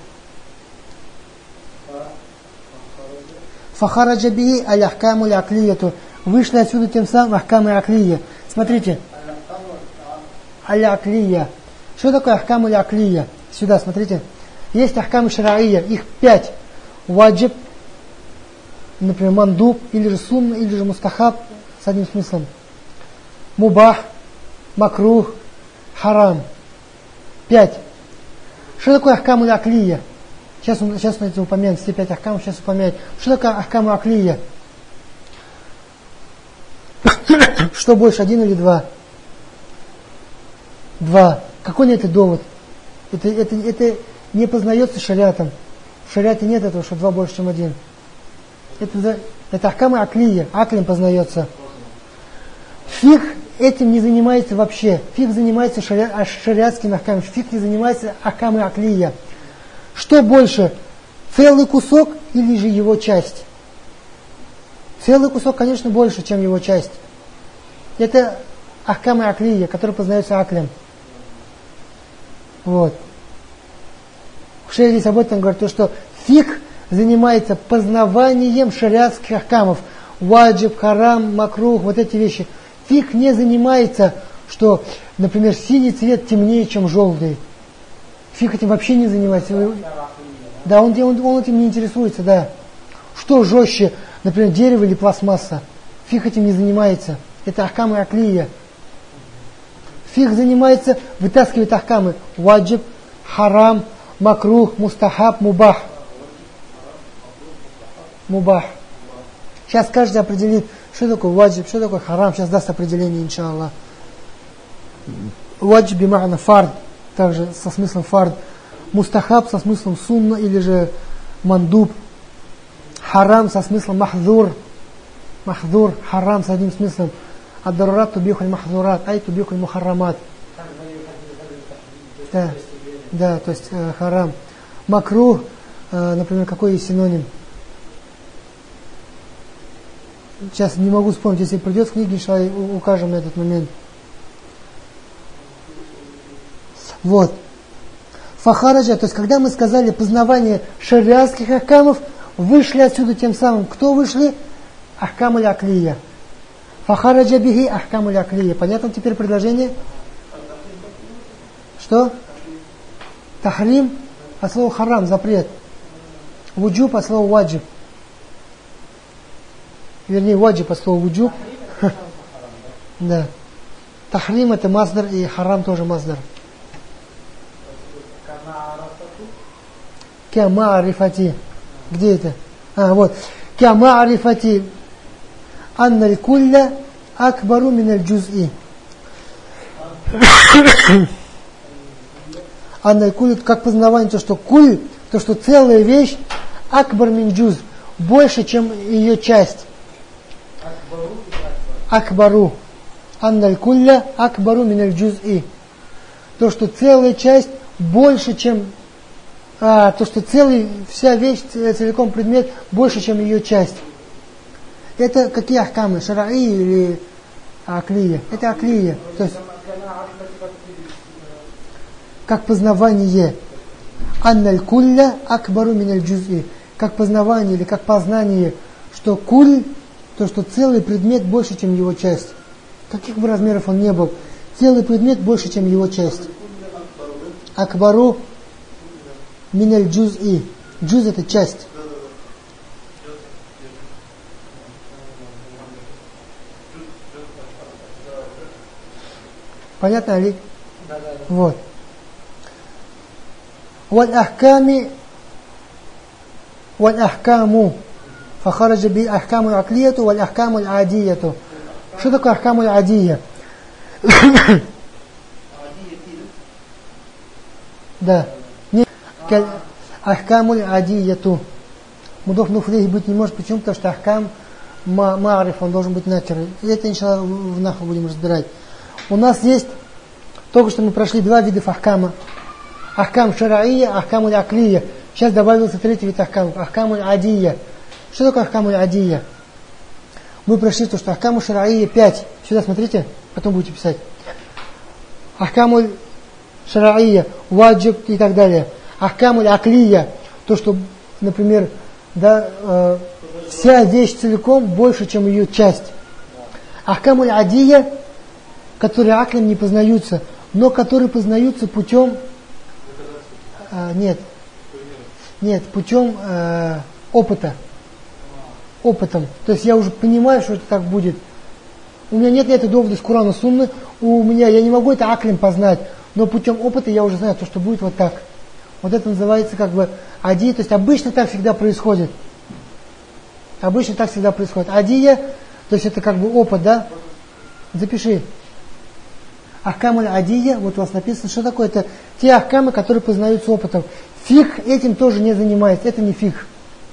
Фахараджа бихи аль-ахкаму л'аклияту. Вышли отсюда тем самым ахкамы аклия. Смотрите. Аль-аклия. Что такое ахкаму л'аклия? Сюда, смотрите. Есть ахкамы шараия, их пять. Ваджиб, например, мандуб, или же сунна, или же мустахаб, с одним смыслом. Мубах, макрух, харам. Пять. Что такое ахкаму аклия? Сейчас он, сейчас он эти упомянет, все пять ахкамов сейчас упомянет. Что такое ахкаму аклия? Что больше, один или два? Два. Какой на это довод? Это, это, это не познается шариатом. В шариате нет этого, что два больше, чем один. Это, это ахкамы аклия. Аклем познается. Фикх этим не занимается вообще. Фикх занимается шари... шариатским ахкамом. Фикх не занимается ахкамы аклия. Что больше? Целый кусок или же его часть? Целый кусок, конечно, больше, чем его часть. Это ахкамы аклия, который познается аклем. Вот. Шейх здесь об этом говорит, то, что фикх занимается познаванием шариатских ахкамов. Ваджиб, харам, макрух, вот эти вещи. Фикх не занимается, что, например, синий цвет темнее, чем желтый. Фикх этим вообще не занимается. Да, он, он, он этим не интересуется, да. Что жестче, например, дерево или пластмасса? Фикх этим не занимается. Это ахкамы аклия. Фикх занимается, вытаскивает ахкамы. Ваджиб, харам, макрух, мустахаб, мубах. Мубах. Сейчас каждый определит, что такое ваджиб, что такое харам. Сейчас даст определение, иншаллах. Ваджиб бима'на фард, также со смыслом фард. Мустахаб со смыслом сунна или же мандуб. Харам со смыслом махдур. Махдур, харам с одним смыслом. Ад-дарурат тубихуль махдурат, ай тубихуль мухаррамат. Да, да, то есть э, харам. Макрух, э, например, какой есть синоним? Сейчас не могу вспомнить, если придет в книге, иншаллах, укажем на этот момент. Вот. Фахараджа, то есть когда мы сказали познавание шариатских ахкамов, вышли отсюда тем самым. Кто вышли? Ахкамуль аклия. Фахараджа бихи ахкамуль аклия. Понятно теперь предложение? Что? Тахрим от слова харам, запрет. Вуджуб от слова ваджиб. Вернее, ваджиб от слова вуджуб. Да. Тахрим это маздар, и харам тоже маздар. Кяма арифати. Где это? А, вот. Кяма арифати. Анналь кулля акбару миналь джуз'i. Анналь кулля, как познавание, то, что куль, то, что целая вещь, акбар мин джуз, больше, чем ее часть. Акбару. Анналь кулля акбару миналь джуз'i. То, что целая часть больше, чем а, то, что целый, вся вещь, целиком предмет, больше, чем ее часть. Это какие ахкамы? Шараи или аклия? Это аклия. То есть, как познавание. Анналь кулля акбару миналь джуз'i. Как познавание или как познание, что куль, то, что целый предмет больше, чем его часть. Каких бы размеров он ни был, целый предмет больше, чем его часть. Акбару миналь джуз'i. Джуз это часть. Понятно ли? Да, да, да. Вот. Валь ахками валь ахкаму. Фахараджа би ахкаму аклияту валь ахкаму адияту. Что такое ахкаму адия? Да. Ахкаму адияту. Мудоф нуфлихи быть не может. Почему? Потому что ахкам маариф, он должен быть накер. Это, иншаллах, в наху будем разбирать. У нас есть, только что мы прошли два вида ахкама. Ахкам шараия, ахкам аклия. Сейчас добавился третий вид ахкамов. Ахкам адия. Что такое ахкам адия? Мы прошли то, что ахкам шараия пять. Сюда смотрите, потом будете писать. Ахкам шараия, ваджиб и так далее. Ахкам аклия. То, что, например, да, э, вся вещь целиком больше, чем ее часть. Ахкам адия, которые аклем не познаются, но которые познаются путем э, нет, нет, путем э, опыта, опытом. То есть я уже понимаю, что это так будет. У меня нет нет довода с Курана Сунны, у меня я не могу это аклем познать, но путем опыта я уже знаю, то, что будет вот так. Вот это называется как бы ади, то есть обычно так всегда происходит. Обычно так всегда происходит. Адия, то есть это как бы опыт, да? Запиши. Ахкамуль адия, вот у вас написано, что такое? Это те ахкамы, которые познаются опытом. Фиг этим тоже не занимается, это не фиг.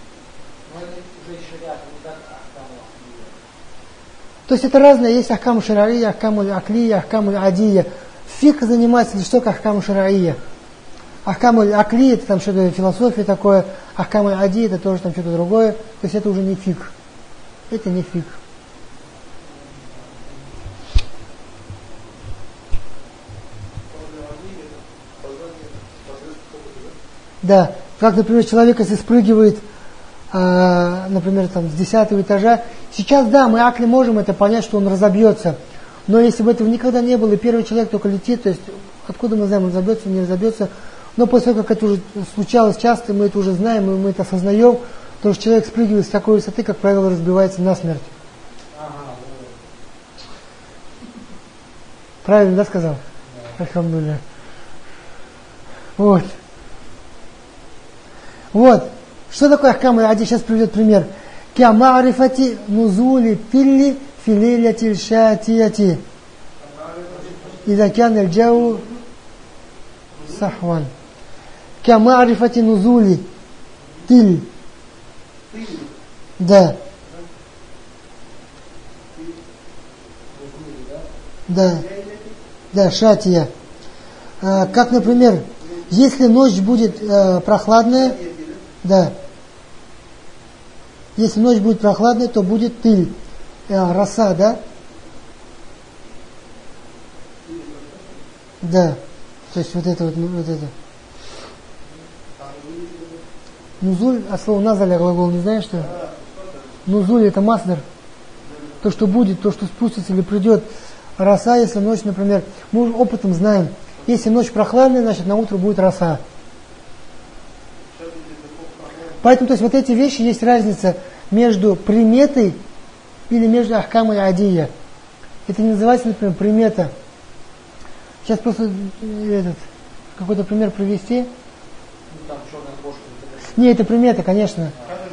То есть это разное, есть ахкаму шарария, ахкаму аклия, ахкаму адия. Фиг занимается лишь только ахкаму шарария. Ахкаму аклия, это там что-то философия такое, ахкаму адия, это тоже там что-то другое. То есть это уже не фиг. Это не фиг. Да, как, например, человек, если спрыгивает, э, например, там, с десятого этажа, сейчас, да, мы акли можем это понять, что он разобьется, но если бы этого никогда не было, и первый человек только летит, то есть, откуда мы знаем, он разобьется, не разобьется, но после того, как это уже случалось часто, мы это уже знаем, и мы это осознаем, то что человек спрыгивает с такой высоты, как правило, разбивается насмерть. Правильно, да, сказал? Альхамдулилля. Вот. Вот. Что такое ахкам аль-адия? Сейчас приведет пример. Ка ма'рифати нузули тилли фи лейляти шатияти. Иза кан аль-джау сахван. Ка ма'рифати нузули тиль. Да. Да. Да, шатия. А, как, например, если ночь будет э, прохладная, да. Если ночь будет прохладной, то будет тыль, э, роса, да? Да. То есть вот это вот, вот это. Нузуль, а слово назаля глагол, не знаешь что? Нузуль это масдар. То, что будет, то, что спустится или придет. Роса, если ночь, например, мы опытом знаем, если ночь прохладная, значит на утро будет роса. Поэтому, то есть, вот эти вещи, есть разница между приметой или между ахкам аль-адия. Это не называется, например, примета. Сейчас просто этот, какой-то пример привести. Не, это примета, конечно.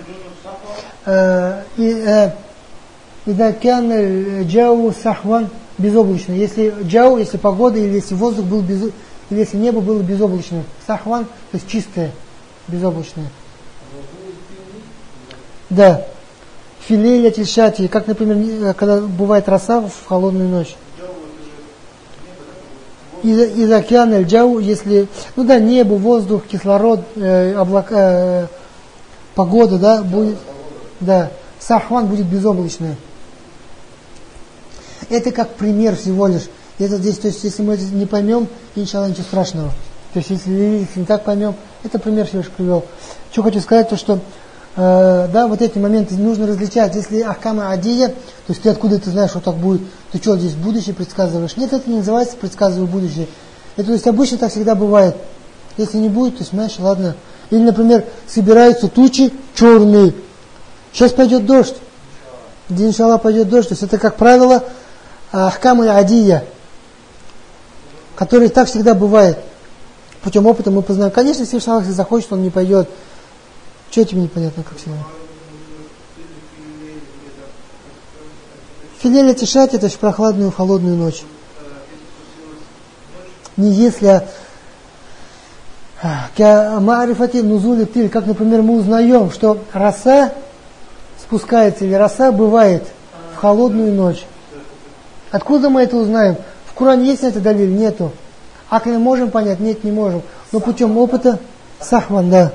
Ида кан джау сахван, безоблачно. Если джау, если погода, или если воздух был без, или если небо было безоблачным. Сахван, то есть чистое, безоблачное. Да. Филеля тишати, как, например, когда бывает роса в холодную ночь. Из океана джау, если, ну да, небо, воздух, кислород, э, облака, э, погода, да, будет, да, сахван будет безоблачное. Это как пример всего лишь. Это здесь, то есть, если мы это не поймем, иншаллах, ничего страшного. То есть, если, если не так поймем, это пример всего лишь привел. Что хочу сказать, то что, э, да, вот эти моменты нужно различать. Если ахкам аль-адия, то есть ты откуда ты знаешь, что так будет, ты что, здесь будущее предсказываешь? Нет, это не называется предсказываю будущее. Это, то есть, обычно так всегда бывает. Если не будет, то есть, знаешь, ладно. Или, например, собираются тучи черные. Сейчас пойдет дождь. Где, иншаллах, пойдет дождь. То есть, это, как правило, ахкам аль-адия, который так всегда бывает. Путем опыта мы познаем. Конечно, если иншаллах, если захочет, он не пойдет. Что тебе непонятно, как всегда? Филеля тишати, это в прохладную, холодную ночь. Не если, а маарифати нузули тиль, как, например, мы узнаем, что роса спускается или роса бывает в холодную ночь. Откуда мы это узнаем? В Коране есть на это далиль? Нету. А мы можем понять? Нет, не можем. Но путем опыта сахван, да.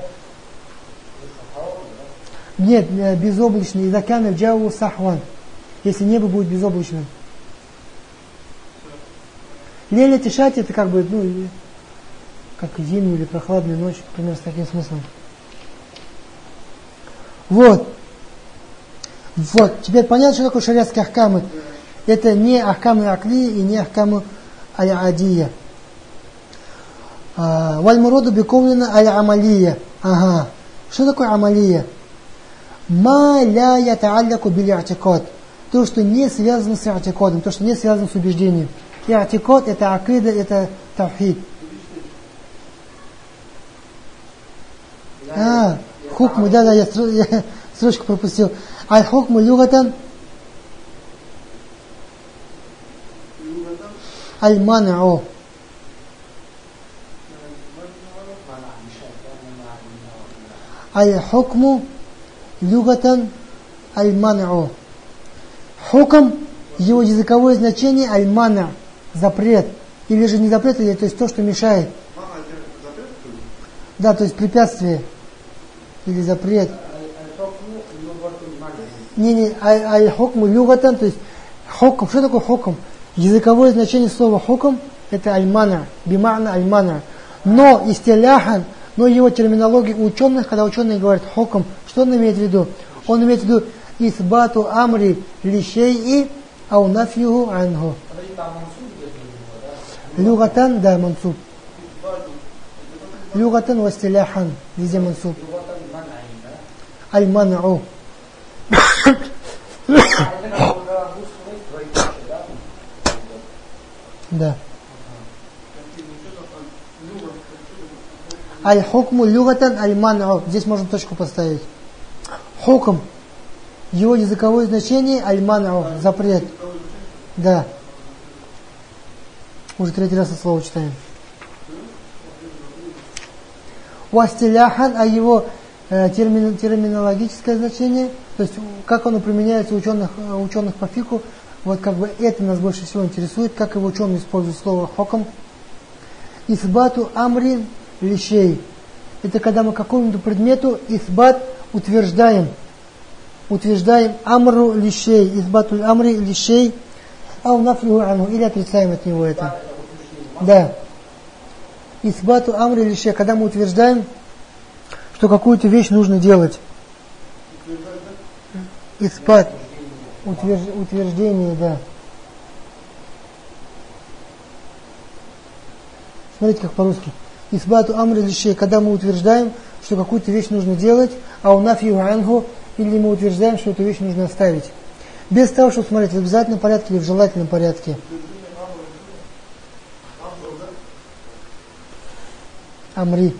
Нет, безоблачный. Иза кан аль-джау сахван. Если небо будет безоблачным. Леля тишати, это как бы, ну, как зимнюю или прохладную ночь, примерно с таким смыслом. Вот. Вот. Теперь понятно, что такое шариатские ахкамы. Это не ахкамы акли и не ахкамы аль-адия. Валь-муроду биковлина аль-амалия. Ага. Что такое амалия? Ма ля ятаалляку биль-атикад. То, что не связано с атикадом, то, что не связано с убеждением. И атикад это акида, это тавхид. А, хукму, да, да, я, я строчку пропустил. Аль-хукму люгатан аль-мана'у. Аль-хукму люгатан аль-мана'у. Хукм, его языковое значение аль-мана', запрет. Или же не запрет, или то есть то, что мешает. Да, то есть препятствие. Или запрет. Не, не, аль-хукму люгатан, то есть хукм. Что такое хукм? Языковое значение слова хукм это аль-мана', бимана аль-мана'. Но истиляхан, но его терминология у ученых, когда ученые говорят хукм, что он имеет в виду? Он имеет в виду исбату амри лишейи ау нафьюху анху. Люгатан, да, мансуб. Люгатан ва стиляхан, везде мансуб. Аль-мана'у. Да. Аль-хукму люгатан аль-ману. Здесь можно точку поставить. Хукм. Его языковое значение аль-ману. Запрет. Да. Уже третий раз это слово читаем. Уастиляхан, а его э, термин, терминологическое значение, то есть как оно применяется у ученых, ученых по фику, вот как бы это нас больше всего интересует, как его ученые используют слово хоком. Исбату амрин лишей. Это когда мы какому-то предмету исбат утверждаем. Утверждаем амру лишей. Исбату амри лишей. А у нафлю ану. Или отрицаем от него это. Да. Исбату амри лишей. Когда мы утверждаем, что какую-то вещь нужно делать. Исбат. Утвержд... Утверждение, да. Смотрите, как по-русски. Исбату амри лишей, когда мы утверждаем, что какую-то вещь нужно делать, а у нафью ангу, или мы утверждаем, что эту вещь нужно оставить. Без того, чтобы смотреть в обязательном порядке или в желательном порядке. Амри.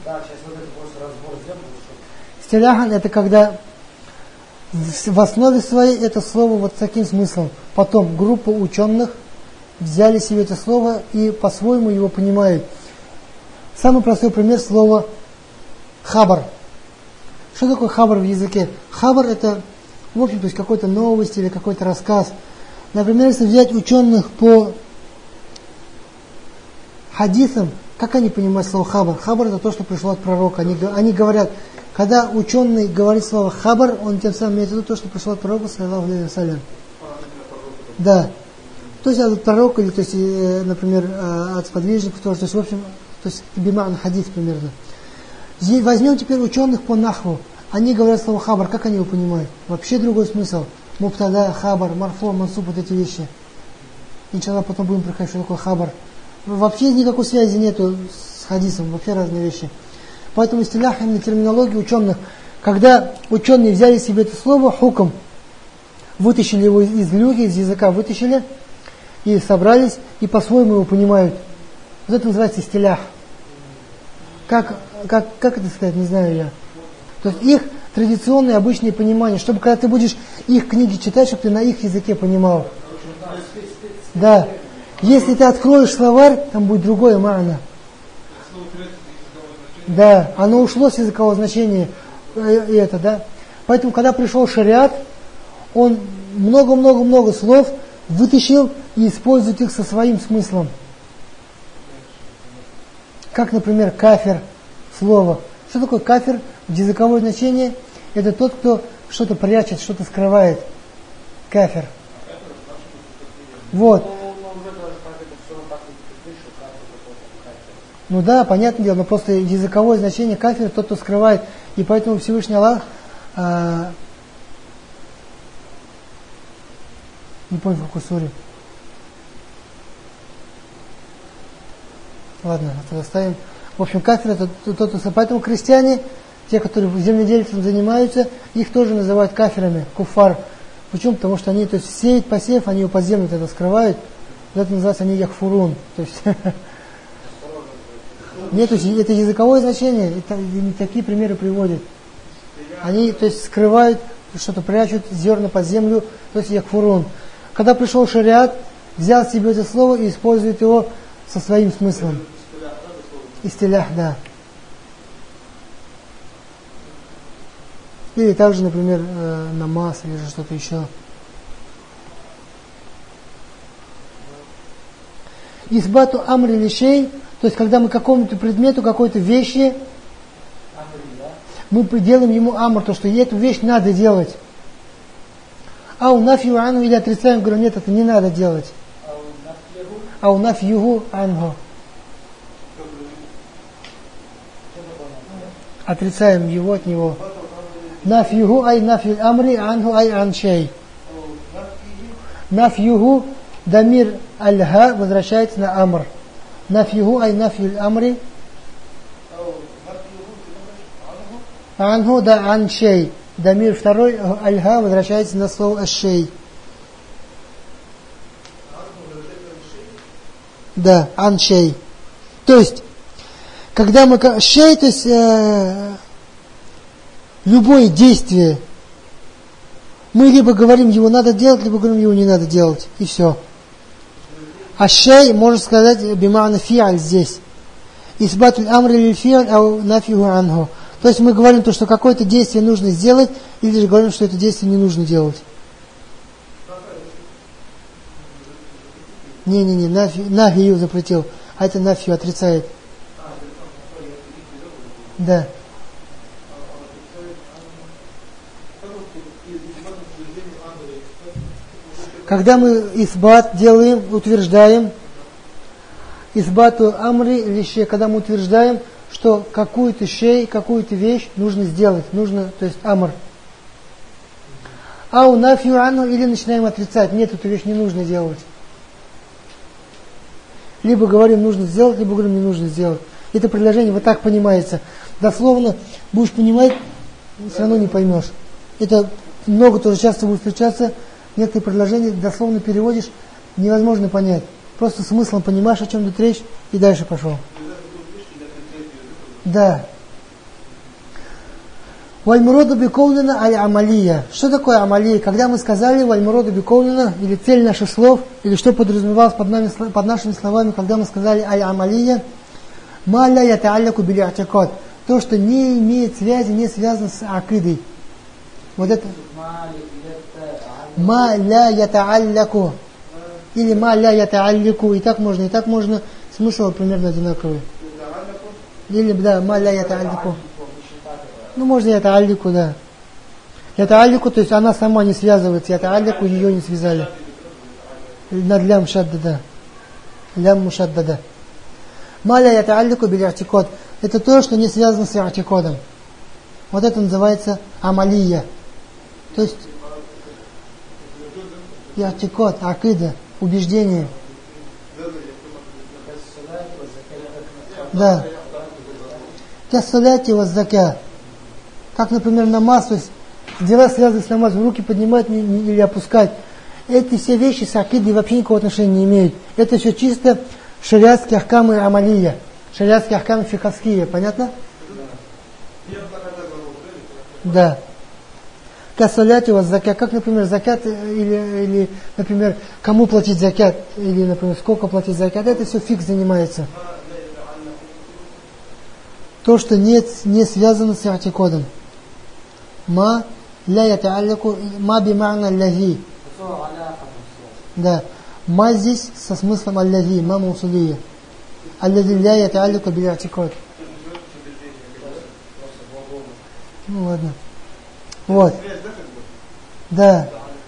Стиляхан это когда в основе своей это слово вот с таким смыслом. Потом группа ученых взяли себе это слово и по-своему его понимают. Самый простой пример слова хабар. Что такое хабар в языке? Хабар это, в общем, то есть какой-то новость или какой-то рассказ. Например, если взять ученых по хадисам, как они понимают слово хабар? Хабар это то, что пришло от пророка. Они, они говорят, когда ученый говорит слово хабар, он тем самым имеет в виду то, что пришло от пророка, саллаллаху алейхи ва саллям. Да. То есть от пророка, или, то есть, например, от сподвижников тоже. То есть, в общем, то есть биман хадис примерно. Возьмем теперь ученых по нахву. Они говорят слово хабар, как они его понимают? Вообще другой смысл. Муптада, хабар, марфо, мансуб, вот эти вещи. Иншаллах, потом будем проходить, что такое хабар. Вообще никакой связи нету с хадисом, вообще разные вещи. Поэтому истилях, именно терминология ученых, когда ученые взяли себе это слово хукм, вытащили его из люги, из языка вытащили, и собрались, и по-своему его понимают. Вот это называется истилях. Как, как, как это сказать, не знаю я. То есть их традиционное, обычное понимание, чтобы когда ты будешь их книги читать, чтобы ты на их языке понимал. Да. Если ты откроешь словарь, там будет другое ма'на. Да, оно ушло с языкового значения. И это, да. Поэтому, когда пришел шариат, он много-много-много слов вытащил и использует их со своим смыслом. Как, например, кафир, слово. Что такое кафир? Языковое значение – это тот, кто что-то прячет, что-то скрывает. Кафир. Вот. Ну да, понятное дело, но просто языковое значение кафир – тот, кто скрывает. И поэтому Всевышний Аллах, а, не помню, в какой суре. Ладно, это оставим. В общем, кафир это тот, кто... Поэтому крестьяне, те, которые земледельством занимаются, их тоже называют кафирами, куфар. Почему? Потому что они, то есть, сеют посев, они его под землю это скрывают. Вот это называется они яхфурун. То есть, нет, то есть, это языковое значение, это, такие примеры приводят. Они, то есть, скрывают, что-то прячут, зерна под землю, то есть яхфурун. Когда пришел шариат, взял себе это слово и использует его со своим смыслом. Истилях, да. Или также, например, э, намаз или что-то еще. Исбату амри лишей, то есть когда мы какому-то предмету, какой-то вещи, мы делаем ему амр, то, что эту вещь надо делать. А у нафью анху, или отрицаем, говорю, нет, это не надо делать. А у нафьюгу анху. Отрицаем его от него. Нафьюгу ай нафью амри, анху ай аншей. Нафьюгу дамир аль-ха возвращается на амр. Нафьюгу ай нафью амри. Анху да аншей. Дамир второй аль-ха возвращается на слово ашей. Да, аншей. То есть, Когда мы... Шей, то есть э, любое действие, мы либо говорим, его надо делать, либо говорим, его не надо делать. И все. А шей, можно сказать, бимана фиаль здесь. Исбатуль амри лиль фиаль, ау нафигу анху. То есть мы говорим то, что какое-то действие нужно сделать, или же говорим, что это действие не нужно делать. Не-не-не, нафию запретил, а это нафию отрицает. Да. Когда мы исбат делаем, утверждаем, исбату амри лише, когда мы утверждаем, что какую-то шей, какую-то вещь нужно сделать, нужно, то есть амр. Ау нафию ану, или начинаем отрицать, нет, эту вещь не нужно делать. Либо говорим, нужно сделать, либо говорим, не нужно сделать. Это предложение вот так понимается. Дословно будешь понимать, все равно не поймешь. Это много тоже часто будет встречаться. Некоторые предложения дословно переводишь, невозможно понять. Просто смыслом понимаешь, о чем идет речь, и дальше пошел. Да. Вальмуроду бикоулина аль-амалия. Что такое амалия? Когда мы сказали вальмуроду бикоулина, или цель наших слов, или что подразумевалось под, нами, под нашими словами, когда мы сказали аль-амалия, ма ля ята'алляку били атикад. То, что не имеет связи, не связано с акидой. Вот это. Ма ля ята'алляку. Или ма ля ята'алляку. И так можно, и так можно. Смысл примерно одинаковый. Или, да, ма ля ята'алляку. Ну, можно ята'алляку, да. Ята'алляку, то есть она сама не связывается. Ята'алляку, ее не связали. Над лям шаддада. Лям мушаддада. Ма ля ята'алляку били атикад. Это то, что не связано с атикадом. Вот это называется амалия. То есть атикад, акида, убеждение. Да. Кассаляти ваззака. Как, например, намаз, то есть дела, связанные с намазом, руки поднимать или опускать. Эти все вещи с акидой вообще никакого отношения не имеют. Это все чисто шариатские ахкамы амалия. Шариатские ахкамы фикхские. Понятно? Да. Кассаляти ваззака. Как, например, закят или, или, например, кому платить закят, или, например, сколько платить закят. Это все фикх занимается. То, что нет, не связано с атикадом. Ма ля ята'алляку, ма бима'на аллази. Да. Ма здесь со смыслом аллази, ма маусулия. Аллази ля ята'алляку били атикад. Ну ладно. Вот. Да.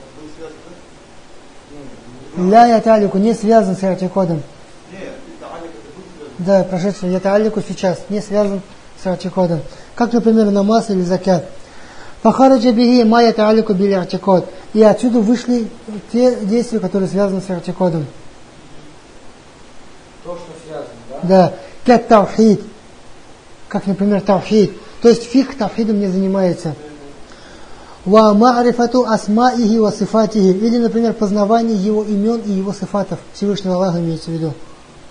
Ля ята'алляку не связан с атикадом. Да, прошедший ята'алляку сейчас не связан с атикадом. Как, например, намаз или закят. Фахараджа бихи ма ята'алляку били атикад. И отсюда вышли те действия, которые связаны с атикадом. То, что связано, да? Да. Как тавхид. Как, например, тавхид. То есть фикх тавхидом не занимается. Ва ма'рифату асмаихи ва сифатихи. Или, например, познавание его имен и его сифатов. Всевышнего Аллаха имеется в виду.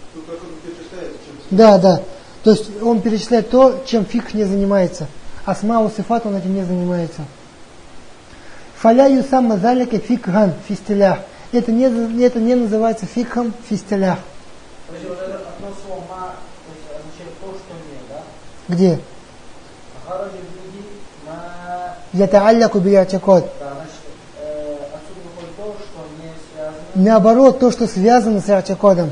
Да, да. То есть он перечисляет то, чем фикх не занимается. Асма ва сифат он этим не занимается. Фаля юсамма залика фикхан фистилях. Это не, это не называется фикхом фистилях. То есть вот это одно слово ма, то есть означает то, что нет, да? Где? Ята'алляку били атикад. Да, значит, э, отсюда выходит то, что не связано. Наоборот, то, что связано с атикадом.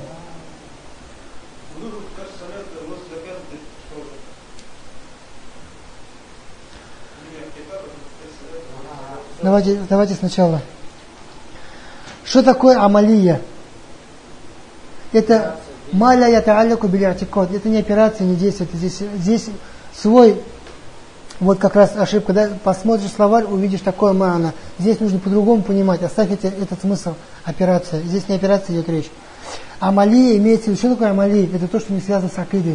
Давайте, давайте сначала. Что такое амалия? Это маля ята'алляку били атикад. Это не операция, не действие. Это здесь, здесь свой, вот как раз ошибка. Да? Посмотришь словарь, увидишь такое маана. Здесь нужно по-другому понимать. Оставь это, этот смысл. Операция. Здесь не операция идет речь. Амалия имеется в виду. Что такое амалия? Это то, что не связано с акидой.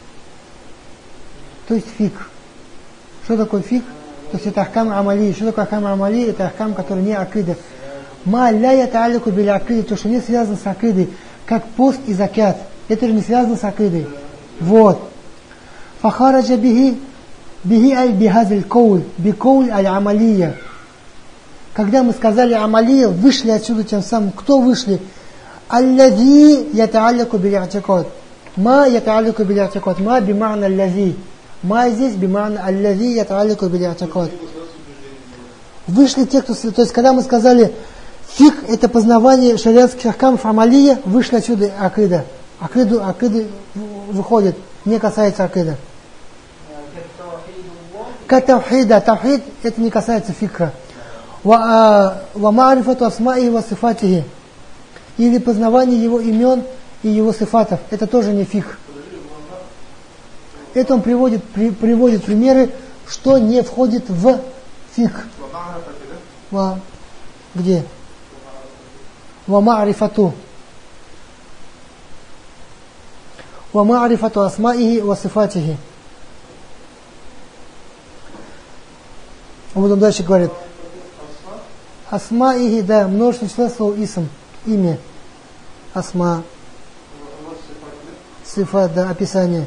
То есть фик. Что такое фик? То есть это ахкам амали. Что такое ахкам амали? Это ахкам, который не акида. Ма ля ята'алляку били акиды. То, что не связано с акидой. Как пост и закят. Это же не связано с акидой. Вот. Фахараджа бихи, бихи аль бихазиль коуль, бикоуль аль амалия. Когда мы сказали амалия, вышли отсюда тем самым. Кто вышли? Аллази ятаалляку били'атикад. Ма ятаалляку били'атикад. Ма бима'на аллази. Ма здесь бима'на аллази ятаалляку били'атикад. Вышли те, кто... То есть, когда мы сказали, фик – это познавание шариатских ахкамов амалия, вышли отсюда акида. Акиду, акиды выходит, не касается акида. Как тавхида. Тавхид – это не касается фикра. Ва маарифату асмаи ва сифатихи. Или познавание его имен и его сифатов. Это тоже не фик. Это он приводит, при, приводит примеры, что не входит в фик. Ва, где? Ва маарифату. Ва маарифату асмаихи ва сифатихи. Вот он дальше говорит. Асмаихи, да, множество числа слова исм, имя. Асма. Сифат, да, описание.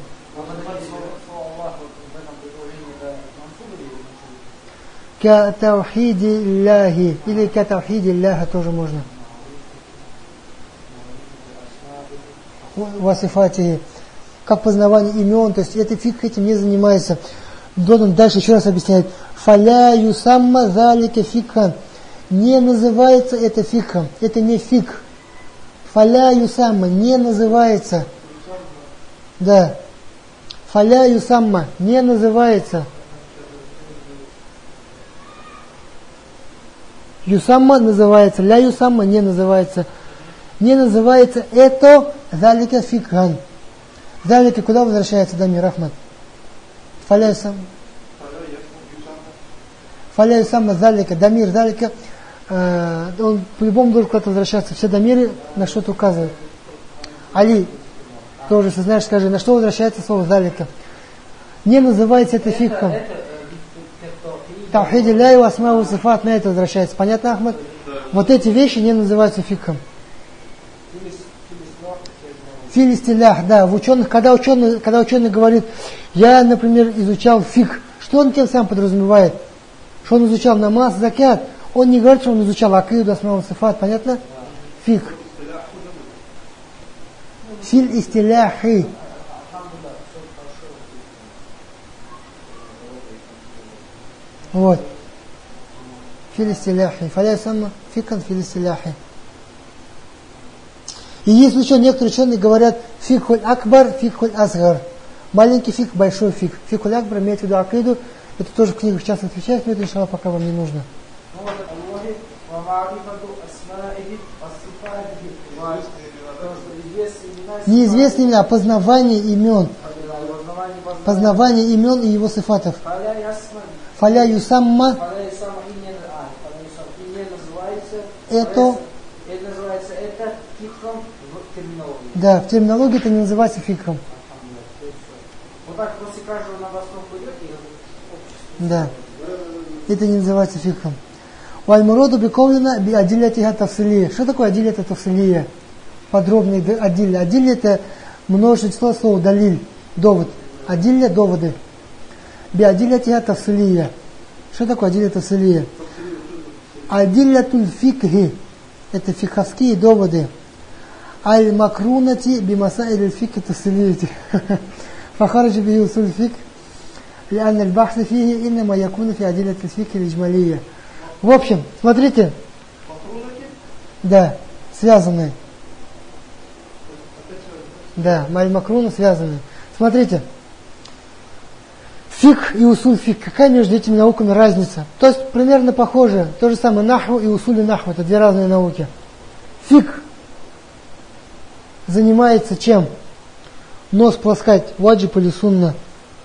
Ка таухиди ляхи. Или ка таухиди ляха тоже можно. Васифати. Как познавание имен. То есть это фик этим не занимается. Он дальше еще раз объясняет. Фаля юсамма залика фикхан. Не называется это фикхом. Это не фик. Фаля юсамма. Не называется. Да. Фаля юсамма. Не называется. Юсамма называется. Ля юсамма не называется. Не называется это залика фикхан. Залика куда возвращается, Дамир Ахмад? Фаля юсамма. Фаля юсамма залика. Дамир залика. Э, он по-любому должен куда-то возвращаться. Все дамиры на что-то указывают. Али, тоже, если знаешь, скажи, на что возвращается слово залика. Не называется это фикхом. Таухиди ля и асма ва сифат, на это возвращается. Понятно, Ахмад? Вот эти вещи не называются фикхом. Филистилях, да, в ученых, когда ученый, когда ученый говорит, я, например, изучал фик, что он тем самым подразумевает? Что он изучал намаз, закят. Он не говорит, что он изучал акиду, асма ва сифат, понятно? Фик. Фил истиляхи. Вот. Филистиляхи. Фаля самма фикан филистиляхи. И есть еще некоторые ученые говорят фикхуль акбар, фикхуль асгар. Маленький фик, большой фик. Фикхуль акбар имеет в виду акиду. Это тоже в книгах часто отвечает, но это иншаллах пока вам не нужно. Неизвестные имена, познавание имен. Познавание имен и его сифатов. Фаля юсамма. Это. Да, в терминологии это не называется фикхом. Вот так после каждого новостного идете. Да. Это не называется фикхом. Вальмуроду биковлина би адилятиха тавсилия. Что такое адилята тавсилия? Подробный адилля. Адилля это множество слов далиль, довод. Адилля доводы. Би адилятиха тавсилия. Что такое адилля тавсилия? Адиллятуль фикхи. Это фикховские доводы. Аль-макрунати бимасаиль фикхи тавсилияти. Фахараджи би усуль фикх. لأن البحث فيه إنما يكون في أدلة الفقه الإجمالية. В общем, смотрите. Да, связанные. Да, маль-макруны связаны. Смотрите. Фикх и усуль фикх. Какая между этими науками разница? То есть примерно похоже. То же самое нахву и усуль и нахву. Это две разные науки. Фикх занимается чем? Нос полоскать, ваджиб или сунна?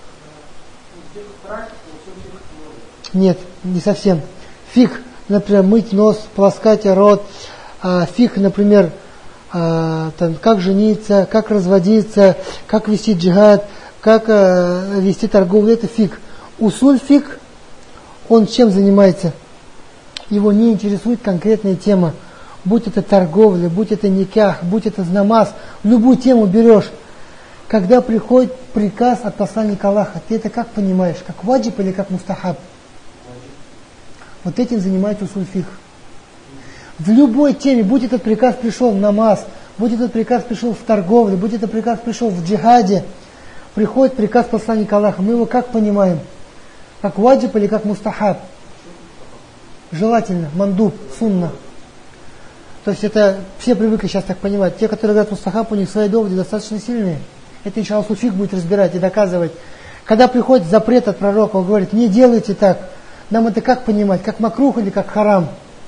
Нет, не совсем. Фикх, например, мыть нос, полоскать рот. А, фикх, например, а, там, как жениться, как разводиться, как вести джихад, как а, вести торговлю. Это фикх. Усуль фикх, он чем занимается? Его не интересует конкретная тема. Будь это торговля, будь это никах, будь это намаз, любую тему берешь. когда приходит приказ от посланника Аллаха, ты это как понимаешь? Как ваджиб или как мустахаб? Вот этим занимается усуль фикх. В любой теме, будь этот приказ пришел в намаз, будь этот приказ пришел в торговле, будь этот приказ пришел в джихаде, приходит приказ посланника Аллаха, мы его как понимаем? Как ваджиб или как мустахаб? Желательно, мандуб, сунна. То есть это все привыкли сейчас так понимать. Те, которые говорят мустахаб, у них свои доводы достаточно сильные. Это иншаллах усуль фикх будет разбирать и доказывать. Когда приходит запрет от пророка, он говорит, не делайте так. Нам это как понимать? Как макрух или как харам?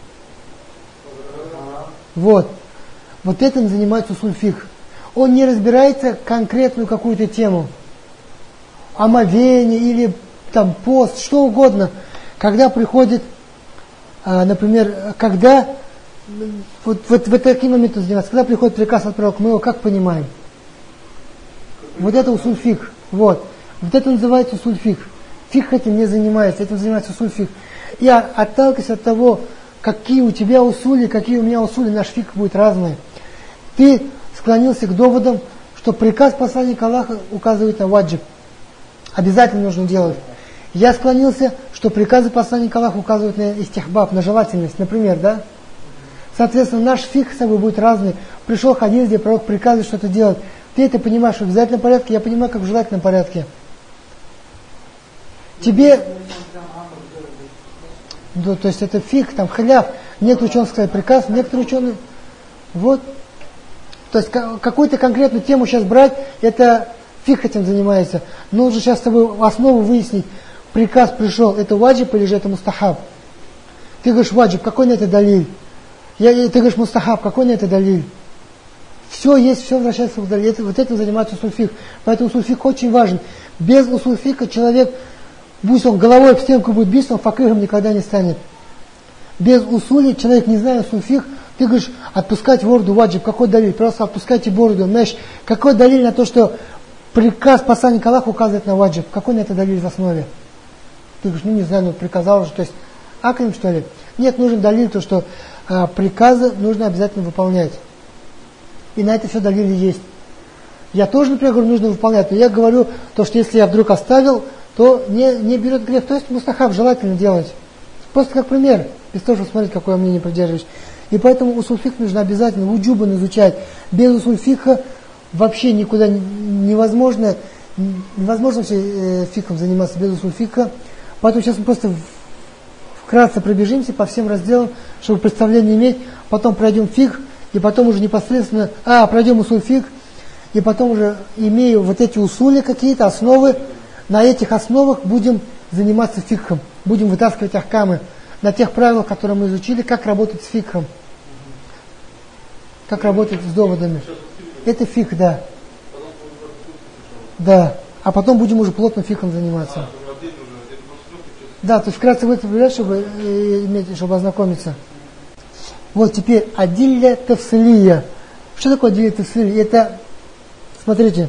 Вот. Вот этим занимается усуль фикх. Он не разбирается конкретную какую-то тему. Омовение или там пост, что угодно. Когда приходит, а, например, когда вот, вот в такие моменты заниматься, когда приходит приказ от пророка, мы его как понимаем? Вот это усуль фикх. Вот. Вот это называется усуль фикх. Фикх этим не занимается, этим занимается усуль фикх. Я отталкиваюсь от того, какие у тебя усули, какие у меня усули, наш фикх будет разный. Ты склонился к доводам, что приказ посланника Аллаха указывает на ваджиб. Обязательно нужно делать. Я склонился, что приказы посланника Аллаха указывают на истихбаб, на желательность, например, да? Соответственно, наш фикх с собой будет разный. Пришел хадис, где пророк приказывает что-то делать. Ты это понимаешь в обязательном порядке, я понимаю, как в желательном порядке. Тебе, да, то есть это фикх, там халяв. Некоторые ученые сказали приказ, некоторые ученые, вот. То есть какую-то конкретную тему сейчас брать, это фикх этим занимается. Но нужно сейчас с тобой основу выяснить. Приказ пришел, это ваджиб или же это мустахаб? Ты говоришь ваджиб, какой на это далиль? Я, ты говоришь мустахаб, какой на это далиль? Все есть, все возвращается в далиль. Это, вот этим занимается усуль фикх. Поэтому усуль фикх очень важен. Без усуль фикха человек, пусть он головой в стенку будет биться, он факихом никогда не станет. Без усули человек, не зная усуль фикх, ты говоришь, отпускать бороду ваджиб, какой далиль? Просто отпускайте бороду, меш. Какой далиль на то, что приказ посланника Аллаха указывает на ваджиб? Какой на это далиль в основе? Ты говоришь, ну не знаю, ну приказал же, то есть акрим что ли? Нет, нужен далиль, то что а, приказы нужно обязательно выполнять. И на это все далили есть. Я тоже, например, говорю, нужно выполнять, но я говорю, то, что если я вдруг оставил, то не, не берет грех. То есть мустахаб желательно делать. Просто как пример, без того, чтобы смотреть, какое мнение придерживаешь. И поэтому усуль фикх нужно обязательно вуджубан изучать. Без усуль фикха вообще никуда невозможно, невозможно вообще э, фикхом заниматься без усуль фикха. Поэтому сейчас мы просто вкратце пробежимся по всем разделам, чтобы представление иметь. Потом пройдем фикх, и потом уже непосредственно, а, пройдем усуль фикх, и потом уже, имея вот эти усули какие-то, основы, на этих основах будем заниматься фикхом. Будем вытаскивать ахкамы на тех правилах, которые мы изучили, как работать с фикхом. Как работать с доводами. Это фикх, да. Да. А потом будем уже плотно фикхом заниматься. Да, то есть вкратце вы это проверять, чтобы иметь, чтобы ознакомиться. Вот теперь адилля тафсилия. Что такое адилля тафсилия? Это, смотрите,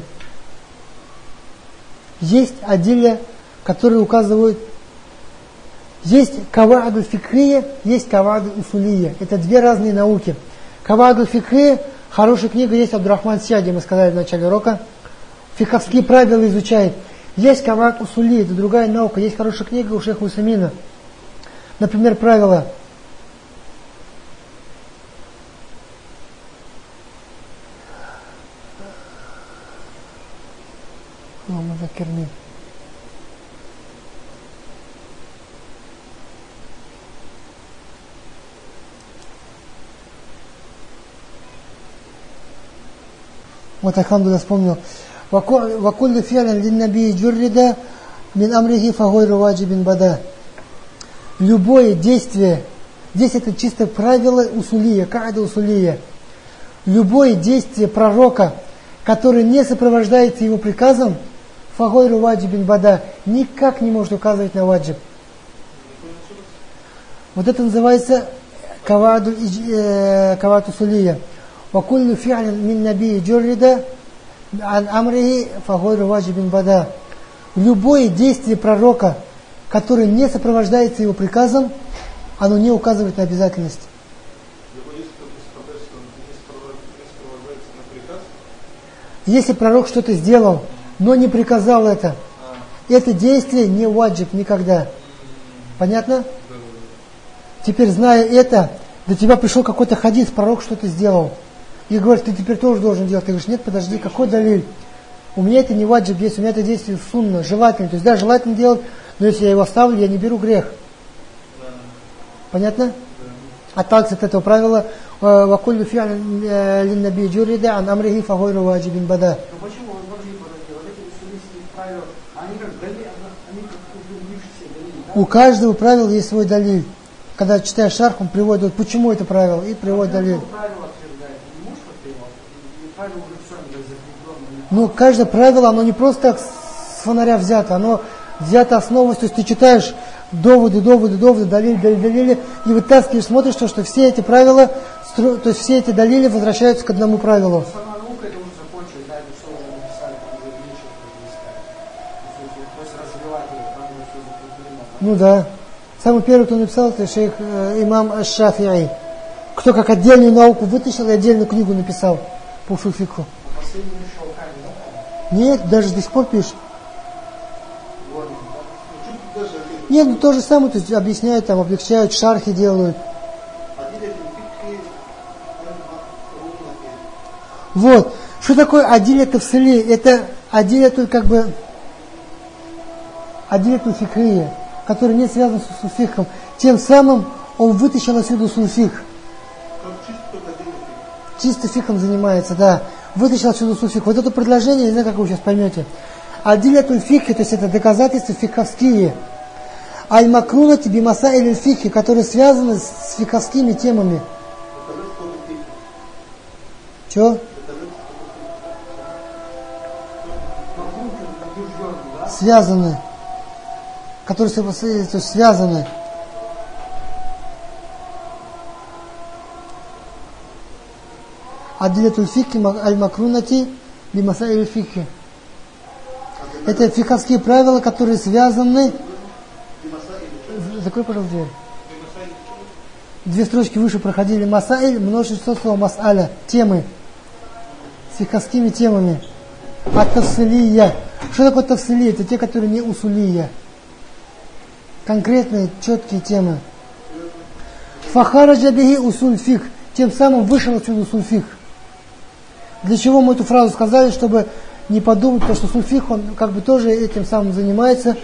есть адилля, которые указывают, есть кавааду фикхия, есть кавааду усулия. Это две разные науки. Кавааду фикхия, хорошая книга есть Абдурахман Сяди, мы сказали в начале урока. Фикховские правила изучает. Есть каваад усули, это другая наука. Есть хорошая книга у шейха Усамина. Например, правило. Закерни. Вот Ахамдулlah вспомнил. وَكُلُّ فِعْلٍ لِلنَّبِيِّ جُرِّدَ مِنْ أَمْرِهِ فَغَيْرُ وَاجِبٍ بَدَى. Любое действие, здесь это чисто правило усулия, каада усулия. Любое действие пророка, которое не сопровождается его приказом, фагойру ваджибин бада, никак не может указывать на ваджиб. Вот это называется каваду усулия. وَكُلُّ فِعْلٍ مِنْ نَبِيِّ جُرِّدَ ан амрихи фагойру ваджибин бада. Любое действие пророка, которое не сопровождается его приказом, оно не указывает на обязательность. Если пророк что-то сделал, но не приказал это, это действие не ваджиб никогда. Понятно? Теперь, зная это, до тебя пришел какой-то хадис, пророк что-то сделал. И говорит, ты теперь тоже должен делать. Ты говоришь, нет, подожди, какой далиль? У меня это не ваджиб есть, у меня это действие сунна, желательно. То есть, да, желательно делать, но если я его оставлю, я не беру грех. Понятно? Отталкиваясь от этого правила, وَكُلُّ فِعْلٍ لِلنَّبِيِّ جُرِدَ عَنْ أَمْرِهِ فَغَيْرُ وَاجِبٍ بَدَى. Но почему он должен делать? Вот эти уссулийские правила, они как далиль, они как выше все далили, да? У каждого правила есть свой далиль. Когда читаешь шарх, он приводит, вот, почему это правило, и приводит далиль. Правило отвергает, не может отвергать, правило уже все закреплено. Ну, каждое правило, оно не просто так с фонаря взято, оно взято основой, то есть ты читаешь доводы, доводы, доводы, далили, далили, далили, и вытаскиваешь, смотришь, то, что все эти правила, то есть все эти далили возвращаются к одному правилу. Сама наука это уже закончилась, да, это все уже написали, там уже нечего искать. То есть развивать это, там уже все закреплено. Ну да. Самый первый, кто написал, это шейх э, имам Аш-Шафи'и. Кто как отдельную науку вытащил и отдельную книгу написал по фикху. А последний еще Алкани, да? Нет, даже до сих пор пишет. Нет, ну то же самое, то есть объясняют, там, облегчают, шархи делают. Вот. Что такое адиля тавсили? Это адиля только как бы адиля фикхия, который не связан с усульфихом. Тем самым он вытащил отсюда усульфих. Чисто фихом занимается, да. Вытащил отсюда усульфих. Вот это предложение, не знаю, как вы сейчас поймете. Адиля фикхи, то есть это доказательства фиховские. Аль-Макрунати бимаса или фихи, которые связаны с фиховскими темами. Чего? Связаны. Которые то есть, связаны. Адилятуль фихи аль-Макрунати бимаса или фихи. Это фиховские правила, которые связаны. Закрой, пожалуйста, дверь. Две строчки выше проходили масаиль, множество слова масаля, темы, с фикховскими темами. А тавсилия. Что такое тавсилия? Это те, которые не усулия. Конкретные, четкие темы. Фахараджа бихи усуль фих. Тем самым вышел отсюда усуль фих. Для чего мы эту фразу сказали? Чтобы не подумать, потому что усуль фих, он как бы тоже этим самым занимается.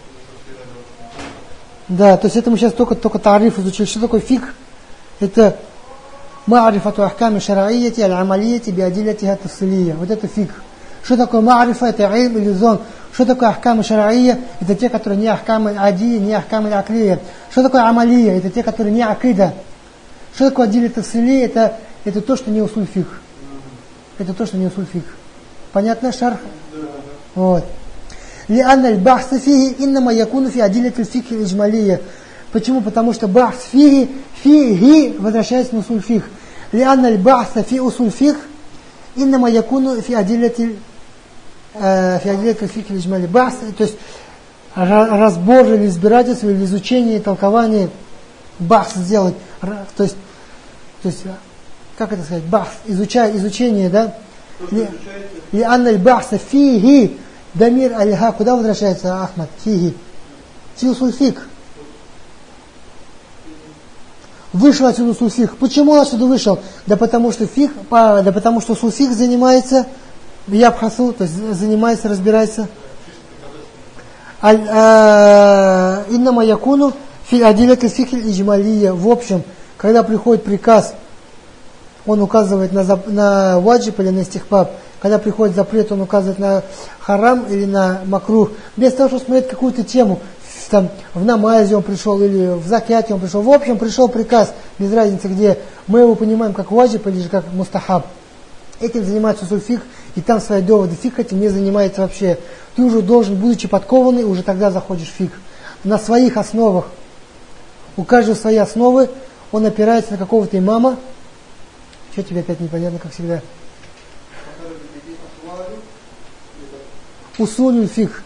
Да, то есть это мы сейчас только, только тариф изучили. Что такое фикх? Это ма'рифату ахками шара'ияти аль-амалияти биадилятиха тавсилия. Вот это фикх. Что такое ма'рифа? Это илм или зон. Что такое ахкамы шара'ия? Это те, которые не ахкамы адия, не ахкамы аклия. Что такое амалия? Это те, которые не акида. Что такое адилля тавсилия? Это, это то, что не усуль фикх. Это то, что не усуль фикх. Понятно, шарх? Вот. لأن البحث فيه إنما يكون في أدلة الفقه الإجمالية. Почему? Потому что бахс фиги, фиги возвращается на усуль фих. لأن البحث في أصول الفقه إنما يكون في أدلة في أدلة الفقه الإجمالية. Бахс, то есть разбор или избирательство, или изучение, толкование, бахс сделать, то есть, то есть, как это сказать, бахс, изучай, изучение, да? لأن البحث فيه Дамир алиха, куда возвращается Ахмад? Фиги. Фи усуль фик. Вышел отсюда усуль фик. Почему он отсюда вышел? Да потому что фик, да потому что усуль фик занимается ябхасу, то есть занимается, разбирается. Иннама якуну фи адилят фик иджмалия. В общем, когда приходит приказ, он указывает на, на ваджиб или на истихбаб. Когда приходит запрет, он указывает на харам или на макрух. Без того, чтобы смотреть какую-то тему. Там, в намазе он пришел или в закяте он пришел. В общем, пришел приказ, без разницы где. Мы его понимаем как ваджиб или же как мустахаб. Этим занимается усуль фикх, и там свои доводы. Фикх этим не занимается вообще. Ты уже должен, будучи подкованный, уже тогда заходишь в фикх. На своих основах. У каждого свои основы. Он опирается на какого-то имама. Что тебе опять непонятно, как всегда? Усуль фикх.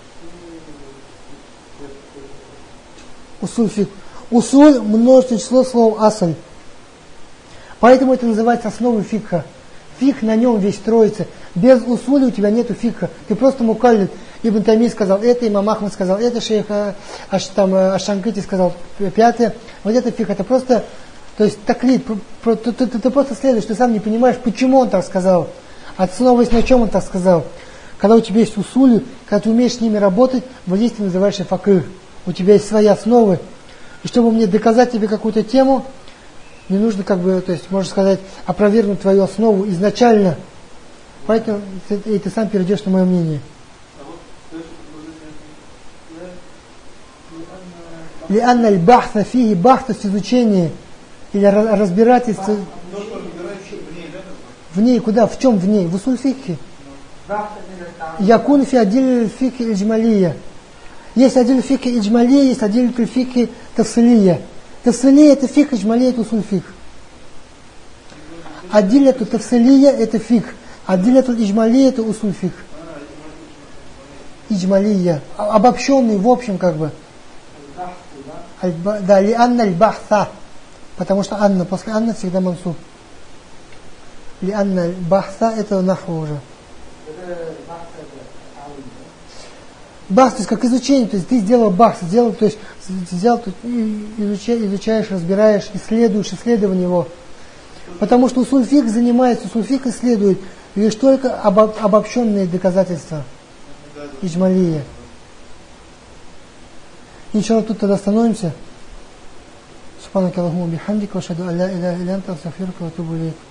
Усуль фикх. Усуль множественное число слов асаль. Поэтому это называется основой фикха. Фикх на нем весь строится. Без усули у тебя нету фикха. Ты просто мукаллид. Ибн Тайми сказал это, имам Ахмад сказал это, шейх аш, там, Аш-Шанкити сказал пятое. Вот это фикх, это просто, то есть таклид, ты, ты, ты, ты просто следуешь, ты сам не понимаешь, почему он так сказал. Основываясь на чем он так сказал. Когда у тебя есть усули, когда ты умеешь с ними работать, вот здесь ты называешься факых. У тебя есть свои основы. И чтобы мне доказать тебе какую-то тему, не нужно, как бы, то есть, можно сказать, опровергнуть твою основу изначально. Поэтому ты, и ты сам перейдешь на мое мнение. Лианна аль-бахта фиги, бахта с изучение или разбирательство. В ней, куда? В чем в ней? В усуль фикхи. Якун фи адиль фикхи иджмалия. Есть адиль фикхи иджмалия, есть адиль фикхи тафсилия. Тафсилия это фикх, иджмалия это усуль фикх. Адиль это тафсилия это фикх. Адиль это иджмалия это усуль фикх. Иджмалия. Обобщенный в общем как бы. Да, ли анна аль-бахта. Потому что анна, после анна всегда мансуб. Ли анна аль-бахта это наху уже. Бахт, то есть как изучение, то есть ты сделал бахт, сделал, то есть сделал, то есть, изучаешь, изучаешь, разбираешь, исследуешь, исследование его. Потому что усуль фикх занимается, усуль фикх исследует лишь только обо, обобщенные доказательства. Иджмалия. Иншаллах, тут тогда остановимся. Субханака Аллахумма бихамдика, ва ашхаду ан ла иляха илля анта, астагфирука ва атубу илейк.